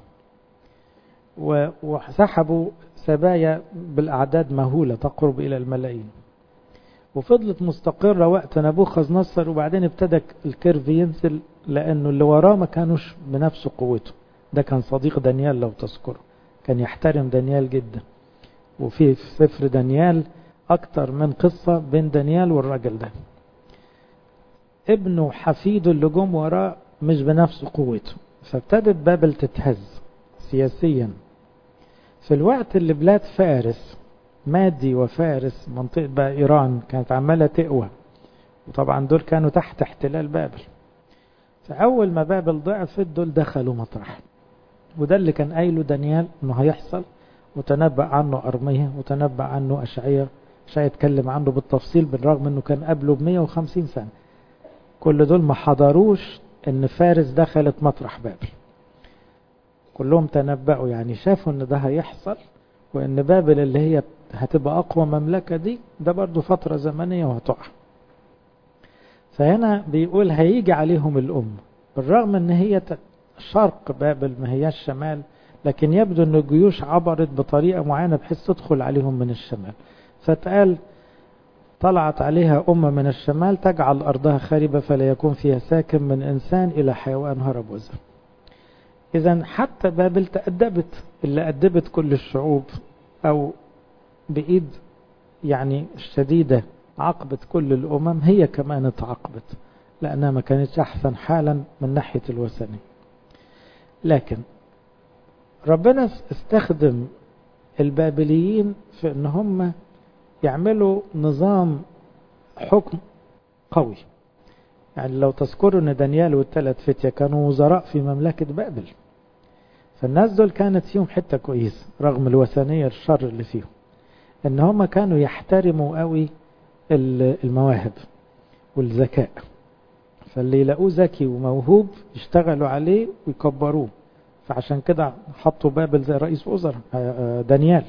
وسحبوا سبايا بالأعداد مهولة تقرب إلى الملايين، وفضلت مستقرة وقت نبوخذ نصر. وبعدين ابتدى الكيرف ينزل، لأنه اللي وراه ما كانوش بنفس قوته. ده كان صديق دانيال لو تذكره، كان يحترم دانيال جدا، وفي سفر دانيال أكتر من قصة بين دانيال والراجل ده. ابنه وحفيده اللي جم وراه مش بنفس قوته، فابتدت بابل تتهز سياسيا. في الوقت اللي بلاد فارس، مادي وفارس، منطقة بقى إيران، كانت عمالة تقوى، وطبعا دول كانوا تحت احتلال بابل. فأول ما بابل ضعفت دول دخلوا مطرح، وده اللي كان قايله دانيال انه هيحصل، وتنبأ عنه أرميا، وتنبأ عنه أشعياء اتكلم عنه بالتفصيل، بالرغم انه كان قبله ب150 سنة. كل دول ما حضروش ان فارس دخلت مطرح بابل، كلهم تنبأوا، يعني شافوا ان ده هيحصل، وان بابل اللي هي هتبقى اقوى مملكة دي، ده برضو فترة زمنية وهتقع. فهنا بيقول هيجي عليهم الأمة، بالرغم ان هي شرق بابل ما هي الشمال، لكن يبدو ان الجيوش عبرت بطريقة معينة بحيث تدخل عليهم من الشمال. فتقال طلعت عليها أمة من الشمال تجعل أرضها خاربة فلا يكون فيها ساكن من إنسان إلى حيوان هرب وزر. إذن حتى بابل تأدبت، اللي أدبت كل الشعوب أو بإيد يعني الشديدة عقبت كل الأمم، هي كمان اتعاقبت لأنها ما كانتش أحسن حالا من ناحية الوثنية. لكن ربنا استخدم البابليين في ان هم يعملوا نظام حكم قوي. يعني لو تذكروا ان دانيال والثلاث فتية كانوا وزراء في مملكة بابل، فالناس دول كانت فيهم حتة كويسة رغم الوثنية الشر اللي فيهم، ان هم كانوا يحترموا قوي المواهب والذكاء، فاللي يلاقوه ذكي وموهوب يشتغلوا عليه ويكبروه. فعشان كده حطوا بابل زي رئيس وزراء دانيال.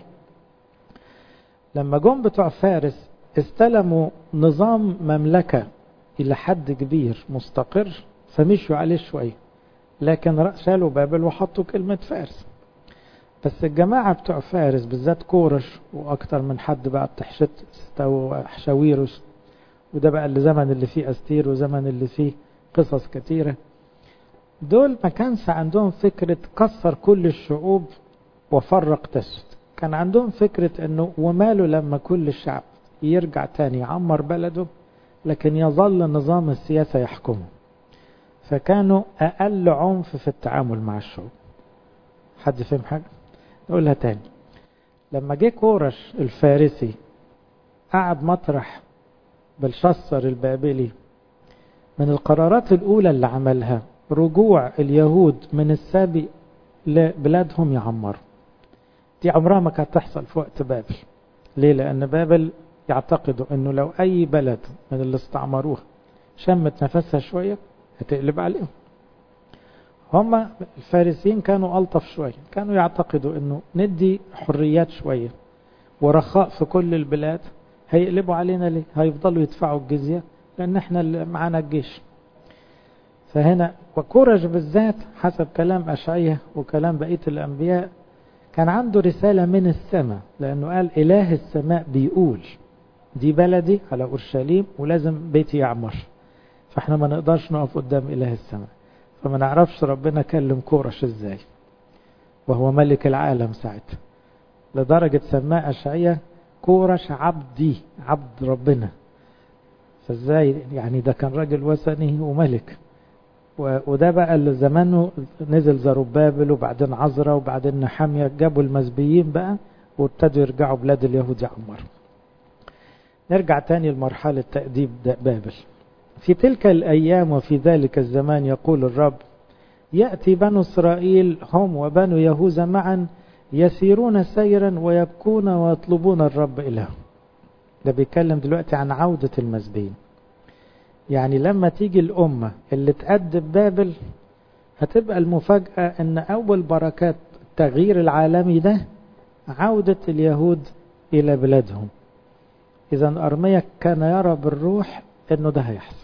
لما جم بتوع فارس استلموا نظام مملكة إلى حد كبير مستقر، فمشوا عليه شوية، لكن شالوا بابل وحطوا كلمة فارس. بس الجماعة بتوع فارس بالذات كورش وأكتر من حد بقى تحشت وحشاويرش، وده بقى اللي زمن اللي فيه أستير وزمن اللي فيه قصص كتيرة، دول ما كانش عندهم فكرة كسر كل الشعوب وفرق تسد. كان عندهم فكرة انه وماله لما كل الشعب يرجع تاني يعمر بلده، لكن يظل نظام السياسة يحكمه. فكانوا اقل عنف في التعامل مع الشعوب. حد فهم حاجة؟ نقولها تاني. لما جه كورش الفارسي قعد مطرح بلشصر البابلي، من القرارات الاولى اللي عملها رجوع اليهود من السبي لبلادهم يعمروا. دي عمرها ما كانت تحصل في وقت بابل. ليه؟ لأن بابل يعتقدوا أنه لو أي بلد من اللي استعمروها شمت نفسها شوية هتقلب عليهم. هم الفارسيين كانوا ألطف شوية، كانوا يعتقدوا أنه ندي حريات شوية ورخاء في كل البلاد، هيقلبوا علينا ليه؟ هيفضلوا يدفعوا الجزية لأن احنا اللي معانا الجيش. فهنا وكورش بالذات حسب كلام أشعياء وكلام بقية الأنبياء كان عنده رسالة من السماء، لأنه قال إله السماء بيقول دي بلدي على أورشليم ولازم بيتي يعمر، فاحنا ما نقدرش نقف قدام إله السماء. فما نعرفش ربنا كلم كورش ازاي وهو ملك العالم ساعتها، لدرجة سماه أشعياء كورش عبدي، عبد ربنا. فازاي يعني ده كان راجل وثني وملك. وده بقى اللي زمانه نزل زربابل وبعدين عزرا وبعدين نحمية، جابوا المزبيين بقى وابتدوا يرجعوا بلاد اليهود يعمروا. نرجع تاني لمرحلة تأديب بابل. في تلك الأيام وفي ذلك الزمان يقول الرب يأتي بنو إسرائيل هم وبنو يهوذا معا يسيرون سيرا ويبكون ويطلبون الرب إلههم. ده بيتكلم دلوقتي عن عودة المزبيين. يعني لما تيجي الأمة اللي تأدب بابل هتبقى المفاجأة ان أول بركات التغيير العالمي ده عودة اليهود إلى بلادهم. إذا أرميا كان يرى بالروح انه ده هيحصل،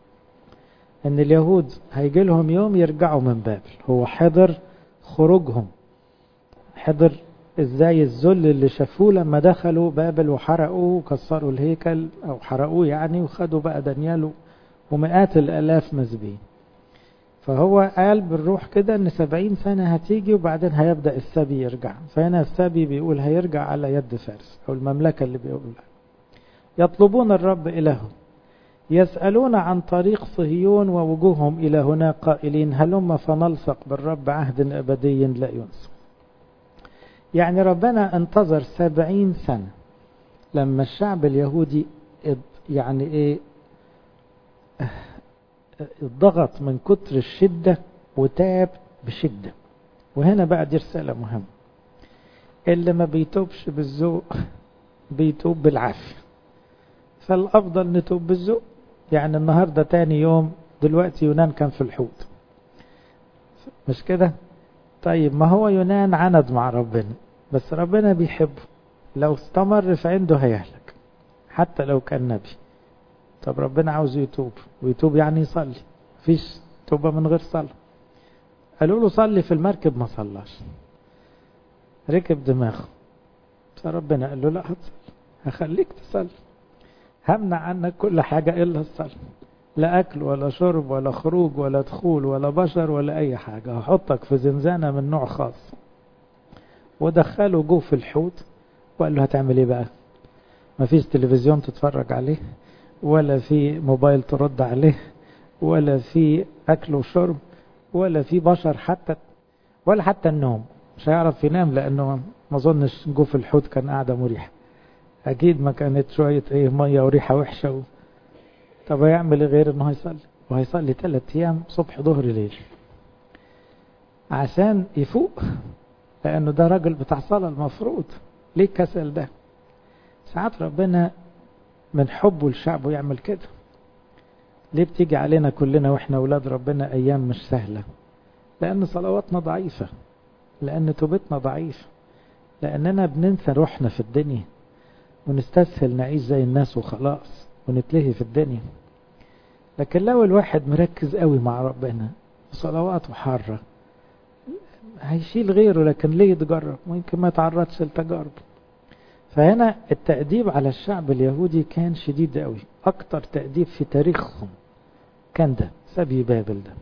ان اليهود هيجي لهم يوم يرجعوا من بابل. هو حضر خروجهم، حضر ازاي الذل اللي شافوه لما دخلوا بابل وحرقوه وكسروا الهيكل او حرقوه يعني، وخدوا بقى دانيال ومئات الالاف مزبين. فهو قال بالروح كده ان 70 سنة هتيجي وبعدين هيبدأ السبي يرجع. فهنا السبي بيقول هيرجع على يد فارس او المملكة اللي بيقول. يطلبون الرب إلههم، يسألون عن طريق صهيون ووجوههم إلى هناك قائلين هلم فنلصق بالرب عهد أبدي لا ينسى. يعني ربنا انتظر 70 سنة لما الشعب اليهودي يعني ايه الضغط من كتر الشدة وتاب بشدة. وهنا بقى دي رسالة مهمة، اللي ما بيتوبش بالذوق بيتوب بالعافية، فالأفضل نتوب بالذوق. يعني النهاردة تاني يوم، دلوقتي يونان كان في الحوت، مش كده؟ طيب ما هو يونان عند مع ربنا، بس ربنا بيحبه، لو استمر في عنده هيهلك حتى لو كان نبي. طب ربنا عاوز يتوب، ويتوب يعني يصلي، مفيش توبة من غير صلاة. قالوا له صلي في المركب، ما صلاش، ركب دماغه. فربنا قال له لا هتصلي، هخليك تصلي، همنع عنك كل حاجة إلا الصلاة، لا أكل ولا شرب ولا خروج ولا دخول ولا بشر ولا أي حاجة، هحطك في زنزانة من نوع خاص. ودخله جوه في الحوت وقال له هتعمل ايه بقى؟ مفيش تلفزيون تتفرج عليه، ولا في موبايل ترد عليه، ولا في أكل وشرب، ولا في بشر حتى، ولا حتى النوم. مش هيعرف ينام لأنه ما ظنش جوه في الحوت كان قاعدة مريحة، أكيد ما كانت شوية إيه مية وريحة وحشة طب هيعمل غير إنه هيصلي، وهيصلي 3 أيام صبح ظهر ليل عشان يفوق، لأنه ده راجل بتاع صلاة المفروض. ليه الكسل ده؟ ساعات ربنا من حبه لشعبه يعمل كده. ليه بتيجي علينا كلنا وإحنا أولاد ربنا أيام مش سهلة؟ لأن صلواتنا ضعيفة، لأن توبتنا ضعيفة، لأننا بننسى روحنا في الدنيا ونستسهل نعيش زي الناس وخلاص ونتلهي في الدنيا. لكن لو الواحد مركز قوي مع ربنا وصلواته حارة هيشيل غيره، لكن ليه يتجرب؟ ممكن ما يتعرضش لتجارب. فهنا التأديب على الشعب اليهودي كان شديد قوي، أكتر تأديب في تاريخهم كان ده سبي بابل ده،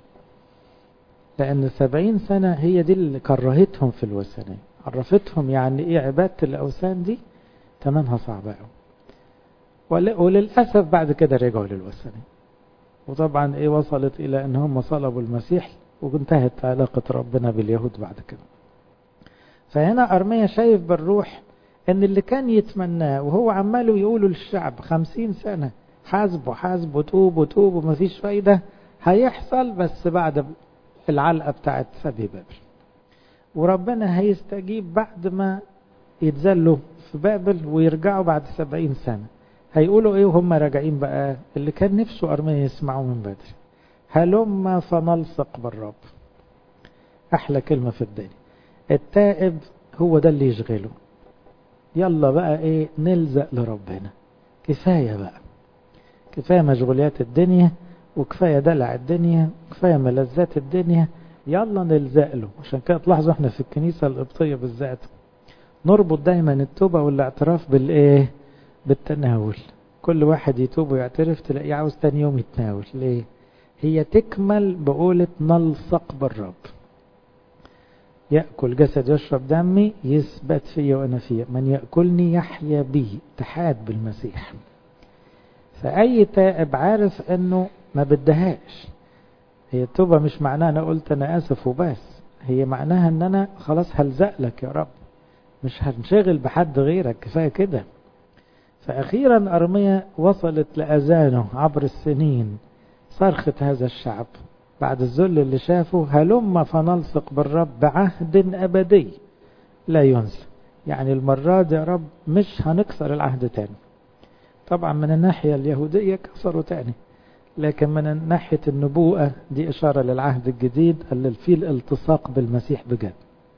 لأن 70 سنة هي دي اللي كرهتهم في الوثنية، عرفتهم يعني إيه عبادة الأوثان دي، تمنها صعبة قوي. وللأسف بعد كده رجعوا للوثنية، وطبعا إيه وصلت إلى أن هم صلبوا المسيح، وانتهت علاقة ربنا باليهود بعد كده. فهنا أرميا شايف بالروح ان اللي كان يتمناه وهو عماله يقولوا للشعب 50 سنة حاسبوا حاسبوا توبوا توبوا مفيش فايدة، هيحصل بس بعد العلقة بتاعت سبي بابل. وربنا هيستجيب بعد ما يتزلوا في بابل ويرجعوا بعد 70 سنة. هيقولوا ايه وهم راجعين بقى؟ اللي كان نفسه أرميا يسمعوا من بدري، هلما فنلصق بالرب. احلى كلمة في الدنيا. التائب هو ده اللي يشغله، يلا بقى ايه نلزق لربنا، كفاية بقى، كفاية مشغوليات الدنيا، وكفاية دلع الدنيا، وكفاية ملذات الدنيا، يلا نلزق له. عشان كده تلاحظوا احنا في الكنيسة القبطية بالذات نربط دايما التوبة والاعتراف بالايه؟ بالتناول. كل واحد يتوب ويعترف تلاقيه عاوز تاني يوم يتناول. ليه؟ هي تكمل بقولة نلصق بالرب، يأكل جسد يشرب دمي يثبت فيه وأنا فيه، من يأكلني يحيا بي، اتحاد بالمسيح. فأي تائب عارف أنه ما بدهاش. هي التوبة مش معناها أنا قلت أنا آسف وبس، هي معناها أن أنا خلاص هلزق لك يا رب، مش هنشغل بحد غيرك، كفاية كده. فأخيرا أرميا وصلت لأذانه عبر السنين صرخة هذا الشعب بعد الذل اللي شافه، هلم فنلصق بالرب بعهد أبدي لا ينسى. يعني المرة دي يا رب مش هنكسر العهد تاني. طبعا من الناحية اليهودية كسروا تاني، لكن من ناحية النبوءة دي إشارة للعهد الجديد اللي فيه الالتصاق بالمسيح بجد.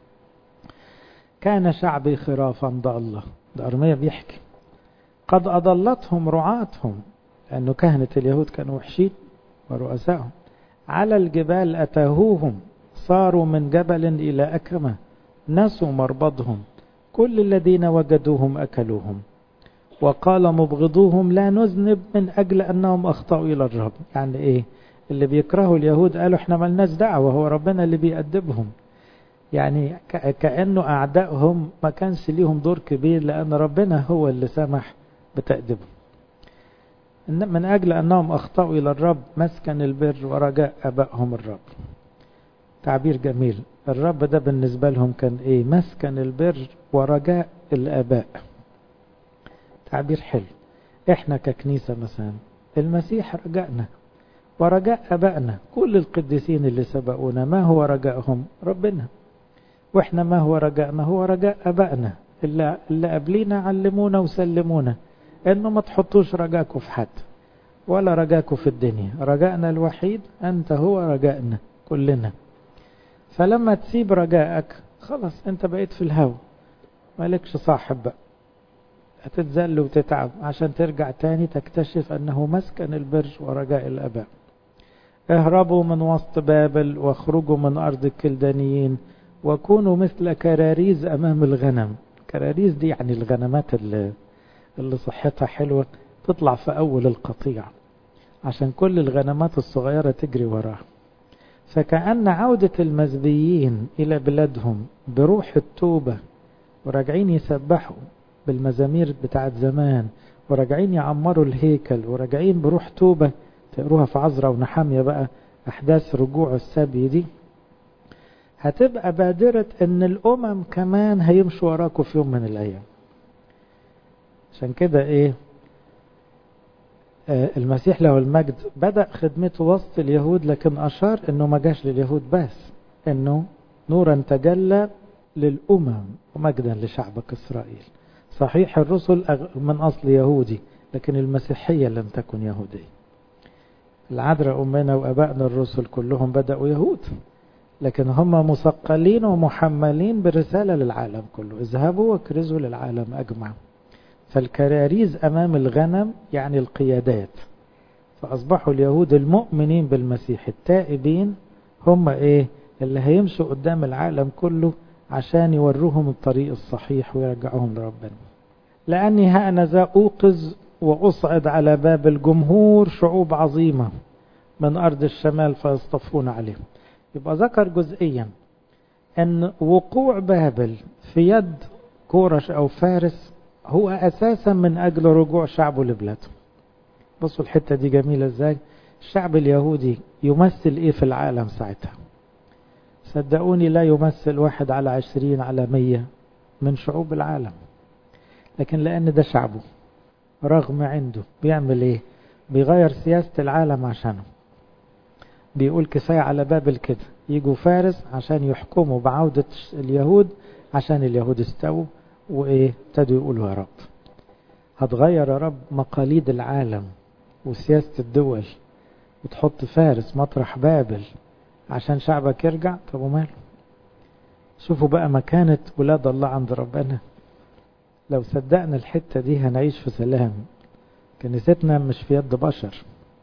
كان شعبي خرافا ضالة، ده أرميا بيحكي، قد أضلتهم رعاتهم، لأنه كهنة اليهود كانوا وحشين ورؤسائهم. على الجبال أتاهوهم، صاروا من جبل إلى أكمة، نسوا مربضهم، كل الذين وجدوهم أكلوهم. وقال مبغضوهم لا نذنب من أجل أنهم أخطأوا إلى الرب. يعني إيه؟ اللي بيكرهوا اليهود قالوا احنا ملناش دعوة، هو ربنا اللي بيأدبهم. يعني كأنه أعدائهم ما كانش ليهم دور كبير، لأن ربنا هو اللي سمح بتأديبهم. من أجل أنهم أخطأوا إلى الرب مسكن البر ورجاء أبائهم الرب. تعبير جميل. الرب ده بالنسبة لهم كان إيه؟ مسكن البر ورجاء الآباء. تعبير حلو. إحنا ككنيسة مثلا المسيح رجائنا ورجاء أبائنا. كل القديسين اللي سبقونا ما هو رجائهم؟ ربنا. وإحنا ما هو رجائنا؟ هو رجاء أبائنا اللي قبلينا علمونا وسلمونا إنه ما تحطوش رجاكوا في حد ولا رجاكوا في الدنيا. رجائنا الوحيد أنت، هو رجائنا كلنا. فلما تسيب رجائك خلاص أنت بقيت في الهوى، مالكش صاحب بقى، هتتذل وتتعب عشان ترجع تاني تكتشف أنه مسكن البر ورجاء الآباء. اهربوا من وسط بابل واخرجوا من أرض الكلدانيين وكونوا مثل كراريز أمام الغنم. كراريز دي يعني الغنمات اللي صحتها حلوة تطلع في أول القطيع عشان كل الغنمات الصغيرة تجري وراها. فكأن عودة المزبيين إلى بلادهم بروح التوبة، وراجعين يسبحوا بالمزامير بتاعت زمان، وراجعين يعمروا الهيكل، وراجعين بروح توبة. تقروها في عزرا ونحامية بقى، أحداث رجوع السبي دي هتبقى بادرة ان الامم كمان هيمشوا وراكم في يوم من الايام. عشان كده ايه المسيح له المجد بدأ خدمته وسط اليهود، لكن اشار انه ما جاش لليهود بس، انه نورا تجلى للامم ومجدا لشعبك اسرائيل. صحيح الرسل من اصل يهودي، لكن المسيحية لم تكن يهودية. العذراء امنا وابائنا الرسل كلهم بدأوا يهود، لكن هم مثقلين ومحملين برسالة للعالم كله. اذهبوا وكرزوا للعالم أجمع. فالكراريز أمام الغنم يعني القيادات. فأصبحوا اليهود المؤمنين بالمسيح التائبين هم إيه؟ اللي هيمشوا قدام العالم كله عشان يوروهم الطريق الصحيح ويرجعوهم لربنا. لأني هأنذا أوقظ وأصعد على باب الجمهور شعوب عظيمة من أرض الشمال فيصطفون عليهم. يبقى ذكر جزئيا أن وقوع بابل في يد كورش أو فارس هو أساسا من أجل رجوع شعبه لبلاده. بصوا الحتة دي جميلة ازاي. الشعب اليهودي يمثل ايه في العالم ساعتها؟ صدقوني لا يمثل 1/20/100 من شعوب العالم، لكن لأن ده شعبه رغم عنده بيعمل ايه؟ بيغير سياسة العالم عشانه. بيقول كفاية على بابل كده، يجوا فارس عشان يحكموا بعودة اليهود، عشان اليهود استووا وايه ابتدوا يقولوا يا رب هتغير يا رب مقاليد العالم وسياسة الدول وتحط فارس مطرح بابل عشان شعبك يرجع. طب وماله؟ شوفوا بقى مكانة ولاد الله عند ربنا. لو صدقنا الحتة دي هنعيش في سلام. كنيستنا مش في يد بشر،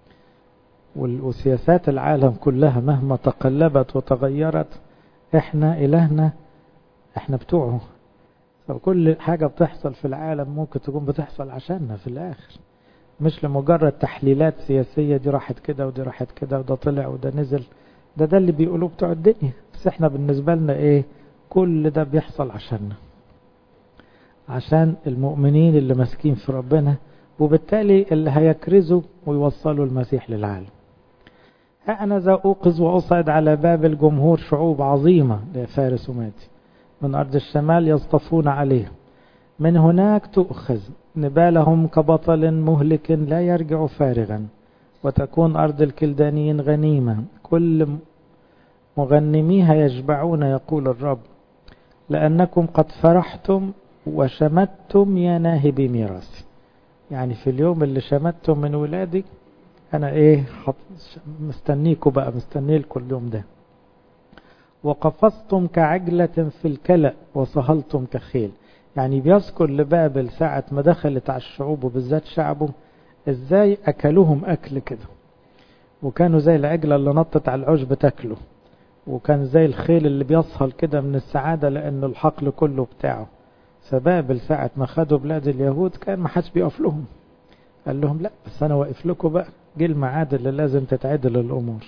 وسياسات العالم كلها مهما تقلبت وتغيرت احنا إلهنا احنا بتوعه. فكل حاجة بتحصل في العالم ممكن تكون بتحصل عشاننا في الآخر، مش لمجرد تحليلات سياسية دي راحت كده ودي راحت كده وده طلع وده نزل. ده اللي بيقولوه بتوع الدنيا، بس احنا بالنسبة لنا ايه؟ كل ده بيحصل عشاننا، عشان المؤمنين اللي ماسكين في ربنا، وبالتالي اللي هيكرزوا ويوصلوا المسيح للعالم. أنا ذا أوقظ وأصعد على باب الجمهور شعوب عظيمة لفارس ومادي من أرض الشمال يصطفون عليه. من هناك تؤخذ نبالهم كبطل مهلك لا يرجع فارغا، وتكون أرض الكلدانيين غنيمة، كل مغنميها يشبعون يقول الرب، لأنكم قد فرحتم وشمتم يا ناهبي ميراثي. يعني في اليوم اللي شمتم من ولادي أنا إيه مستنيكم بقى، مستنيلكم اليوم ده. وقفزتم كعجلة في الكلأ وصهلتم كخيل. يعني بيذكر لبابل ساعة ما دخلت على الشعوب وبالذات شعبه ازاي أكلوهم أكل كده، وكانوا زي العجلة اللي نطت على العشب تاكله، وكان زي الخيل اللي بيصهل كده من السعادة لأن الحقل كله بتاعه. فبابل ساعة ما خدوا بلاد اليهود كان ما حدش بيقف لهم، قال لهم لا، بس أنا واقف لكم بقى، جه الميعاد اللي لازم تتعدل الأمور.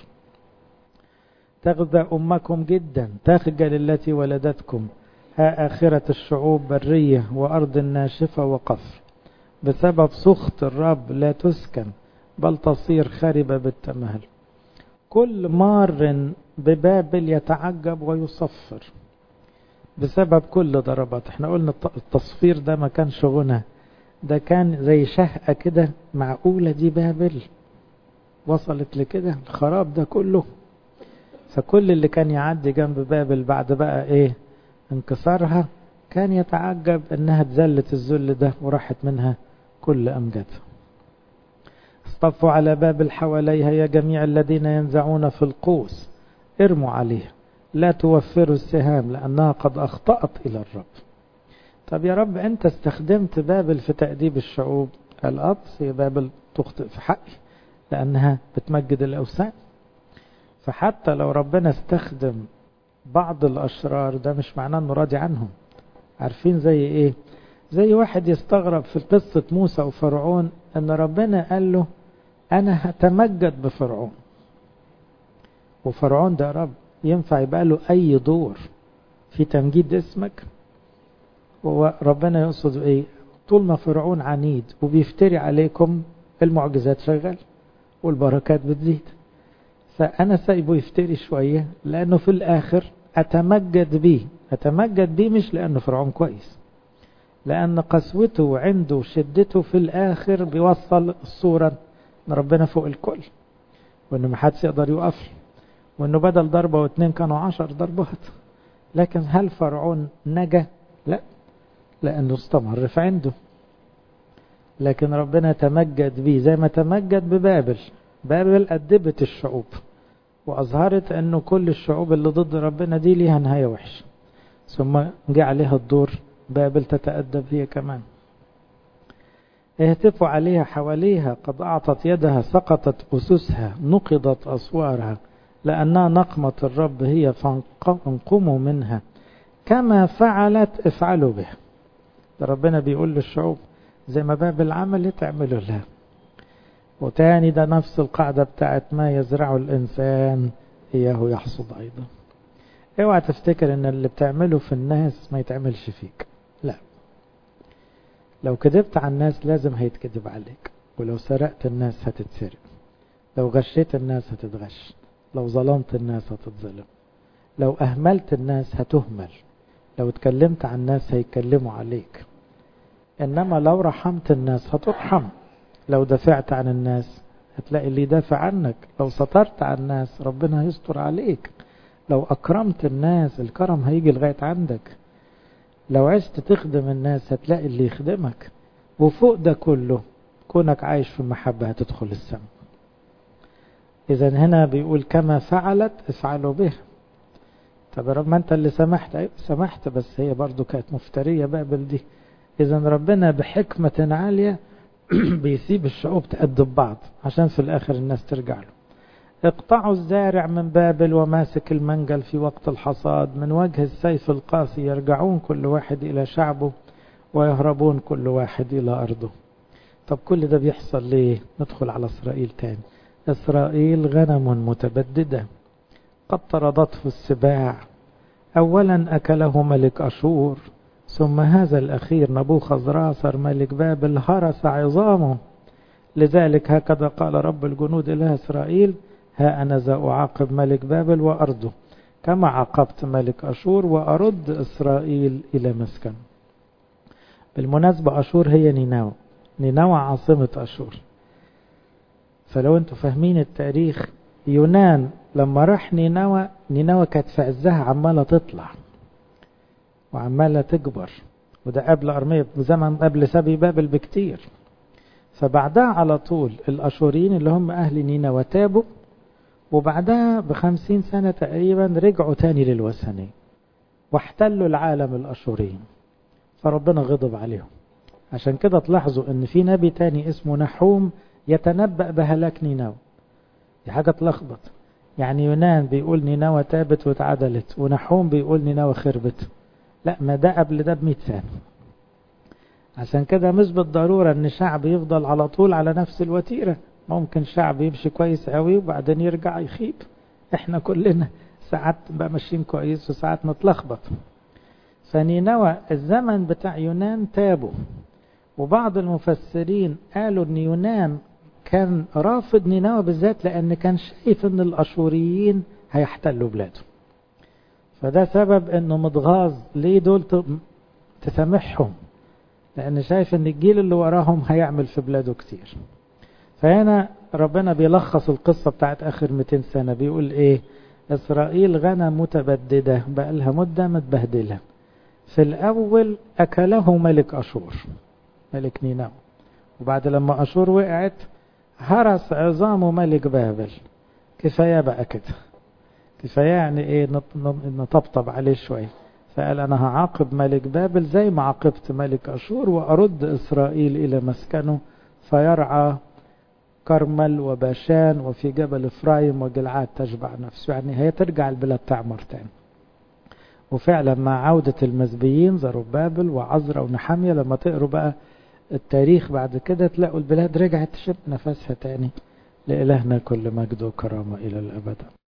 تغدى أمكم جدا، تخجل التي ولدتكم، ها آخرة الشعوب برية وأرض ناشفة وقفر، بسبب سخط الرب لا تسكن، بل تصير خربة بالتمهل. كل مار ببابل يتعجب ويصفر بسبب كل ضربات. احنا قلنا التصفير ده ما كانش غنى، ده كان زي شهقة كده. معقولة دي بابل وصلت لكده الخراب ده كله؟ فكل اللي كان يعدي جنب بابل بعد بقى ايه انكسارها كان يتعجب انها اتذلت الذل ده وراحت منها كل امجادها. اصطفوا على بابل حواليها يا جميع الذين ينزعون في القوس، ارموا عليها لا توفروا السهام لأنها قد أخطأت إلى الرب. طب يا رب أنت استخدمت بابل في تأديب الشعوب. الأبس هي بابل تخطئ في حقي لأنها بتمجد الأوثان. فحتى لو ربنا استخدم بعض الأشرار ده مش معناه أنه راضي عنهم. عارفين زي إيه؟ زي واحد يستغرب في قصة موسى وفرعون أن ربنا قال له أنا هتمجد بفرعون، وفرعون ده رب ينفع يبقى له أي دور في تمجيد اسمك؟ وربنا يقصد إيه؟ طول ما فرعون عنيد وبيفتري عليكم المعجزات شغال والبركات بتزيد، فأنا سايبه يفتري شوية لأنه في الآخر أتمجد بيه. أتمجد بيه مش لأنه فرعون كويس، لأن قسوته وعنده وشدته في الآخر بيوصل الصورة ان ربنا فوق الكل، وانه محدش يقدر يقف، وانه بدل ضربة واتنين كانوا 10 ضربات. لكن هل فرعون نجا؟ لا، لانه استمر في عنده. لكن ربنا تمجد بيه زي ما تمجد ببابل. بابل أدبت الشعوب واظهرت انه كل الشعوب اللي ضد ربنا دي ليها نهاية وحشة، ثم جاء عليها الدور بابل تتأدب هي كمان. اهتفوا عليها حواليها، قد أعطت يدها، سقطت أسسها، نقضت أسوارها، لأنها نقمة الرب هي فانقموا منها، كما فعلت افعلوا بها. ربنا بيقول للشعوب زي ما بابل عملت اعملوا لها. وتاني ده نفس القاعدة بتاعت ما يزرع الإنسان إياه يحصد أيضا. اوعى تفتكر ان اللي بتعمله في الناس ما يتعملش فيك، لا. لو كذبت على الناس لازم هيتكذب عليك، ولو سرقت الناس هتتسرق، لو غشيت الناس هتتغش، لو ظلمت الناس هتتظلم، لو أهملت الناس هتهمل، لو اتكلمت عن الناس هيتكلموا عليك. إنما لو رحمت الناس هترحم، لو دافعت عن الناس هتلاقي اللي يدافع عنك، لو سترت عن الناس ربنا هيستر عليك، لو أكرمت الناس الكرم هيجي لغاية عندك، لو عشت تخدم الناس هتلاقي اللي يخدمك. وفوق ده كله كونك عايش في المحبة هتدخل السماء. إذا هنا بيقول كما فعلت افعلوا به. طب رب ما انت اللي سمحت، سمحت، بس هي برضو كانت مفترية بابل دي. إذا ربنا بحكمة عالية بيسيب الشعوب تأدب بعض عشان في الآخر الناس ترجع له. اقطعوا الزارع من بابل وماسك المنجل في وقت الحصاد، من وجه السيف القاسي يرجعون كل واحد إلى شعبه ويهربون كل واحد إلى أرضه. طب كل ده بيحصل ليه؟ ندخل على إسرائيل تاني. إسرائيل غنم متبددة قد طردته السباع، أولا أكله ملك أشور، ثم هذا الأخير نبوخذ ملك بابل هرس عظامه. لذلك هكذا قال رب الجنود إله إسرائيل، ها أنا ذا أعاقب ملك بابل وأرضه كما عاقبت ملك أشور، وأرد إسرائيل إلى مسكن. بالمناسبة أشور هي نينوى. نينوى عاصمة أشور. فلو أنتم فاهمين التاريخ، يونان لما راح نينوى، نينوى كانت في عزها عمالة تطلع وعمالة تكبر، وده قبل أرمية بزمن، قبل سبي بابل بكتير. فبعدها على طول الأشوريين اللي هم أهل نينوى تابوا، وبعدها ب50 سنة تقريبا رجعوا تاني للوثنية واحتلوا العالم الأشوريين، فربنا غضب عليهم. عشان كده تلاحظوا ان في نبي تاني اسمه نحوم يتنبأ بهلاك نينوى. دي حاجة تلخبط، يعني يونان بيقول نينوى تابت واتعدلت، ونحوم بيقول نينوى خربت. لا، ما ده قبل ده ب100 سنة. عشان كده مش بالضرورة ان شعب يفضل على طول على نفس الوتيرة، ممكن شعب يمشي كويس قوي وبعدين يرجع يخيب. احنا كلنا ساعات بقى ماشيين كويس وساعات نتلخبط. فنينوى الزمن بتاع يونان تابوا، وبعض المفسرين قالوا ان يونان كان رافض نينوى بالذات لان كان شايف ان الاشوريين هيحتلوا بلاده، فده سبب انه متغاظ ليه دول تسامحهم، لان شايف ان الجيل اللي وراهم هيعمل في بلاده كتير. فهنا ربنا بيلخص القصة بتاعت اخر 200 سنة، بيقول ايه؟ اسرائيل غنم متبددة بقى لها مدة متبهدلة. في الاول اكله ملك اشور، ملك نينوى، وبعد لما اشور وقعت هرس عظامه ملك بابل. كفاية بقى كده، كفاية يعني ايه نطبطب عليه شوية. فقال انا هعاقب ملك بابل زي ما عاقبت ملك اشور، وارد اسرائيل الى مسكنه فيرعى كرمل وباشان وفي جبل افرايم وجلعاد تشبع نفسه. يعني هي ترجع البلاد تعمر تاني. وفعلا مع عودة المزبيين زربابل وعزرا ونحمية، لما تقروا بقى التاريخ بعد كده تلاقوا البلاد رجعت تشم نفسها تاني. لإلهنا كل مجد وكرامة إلى الأبد.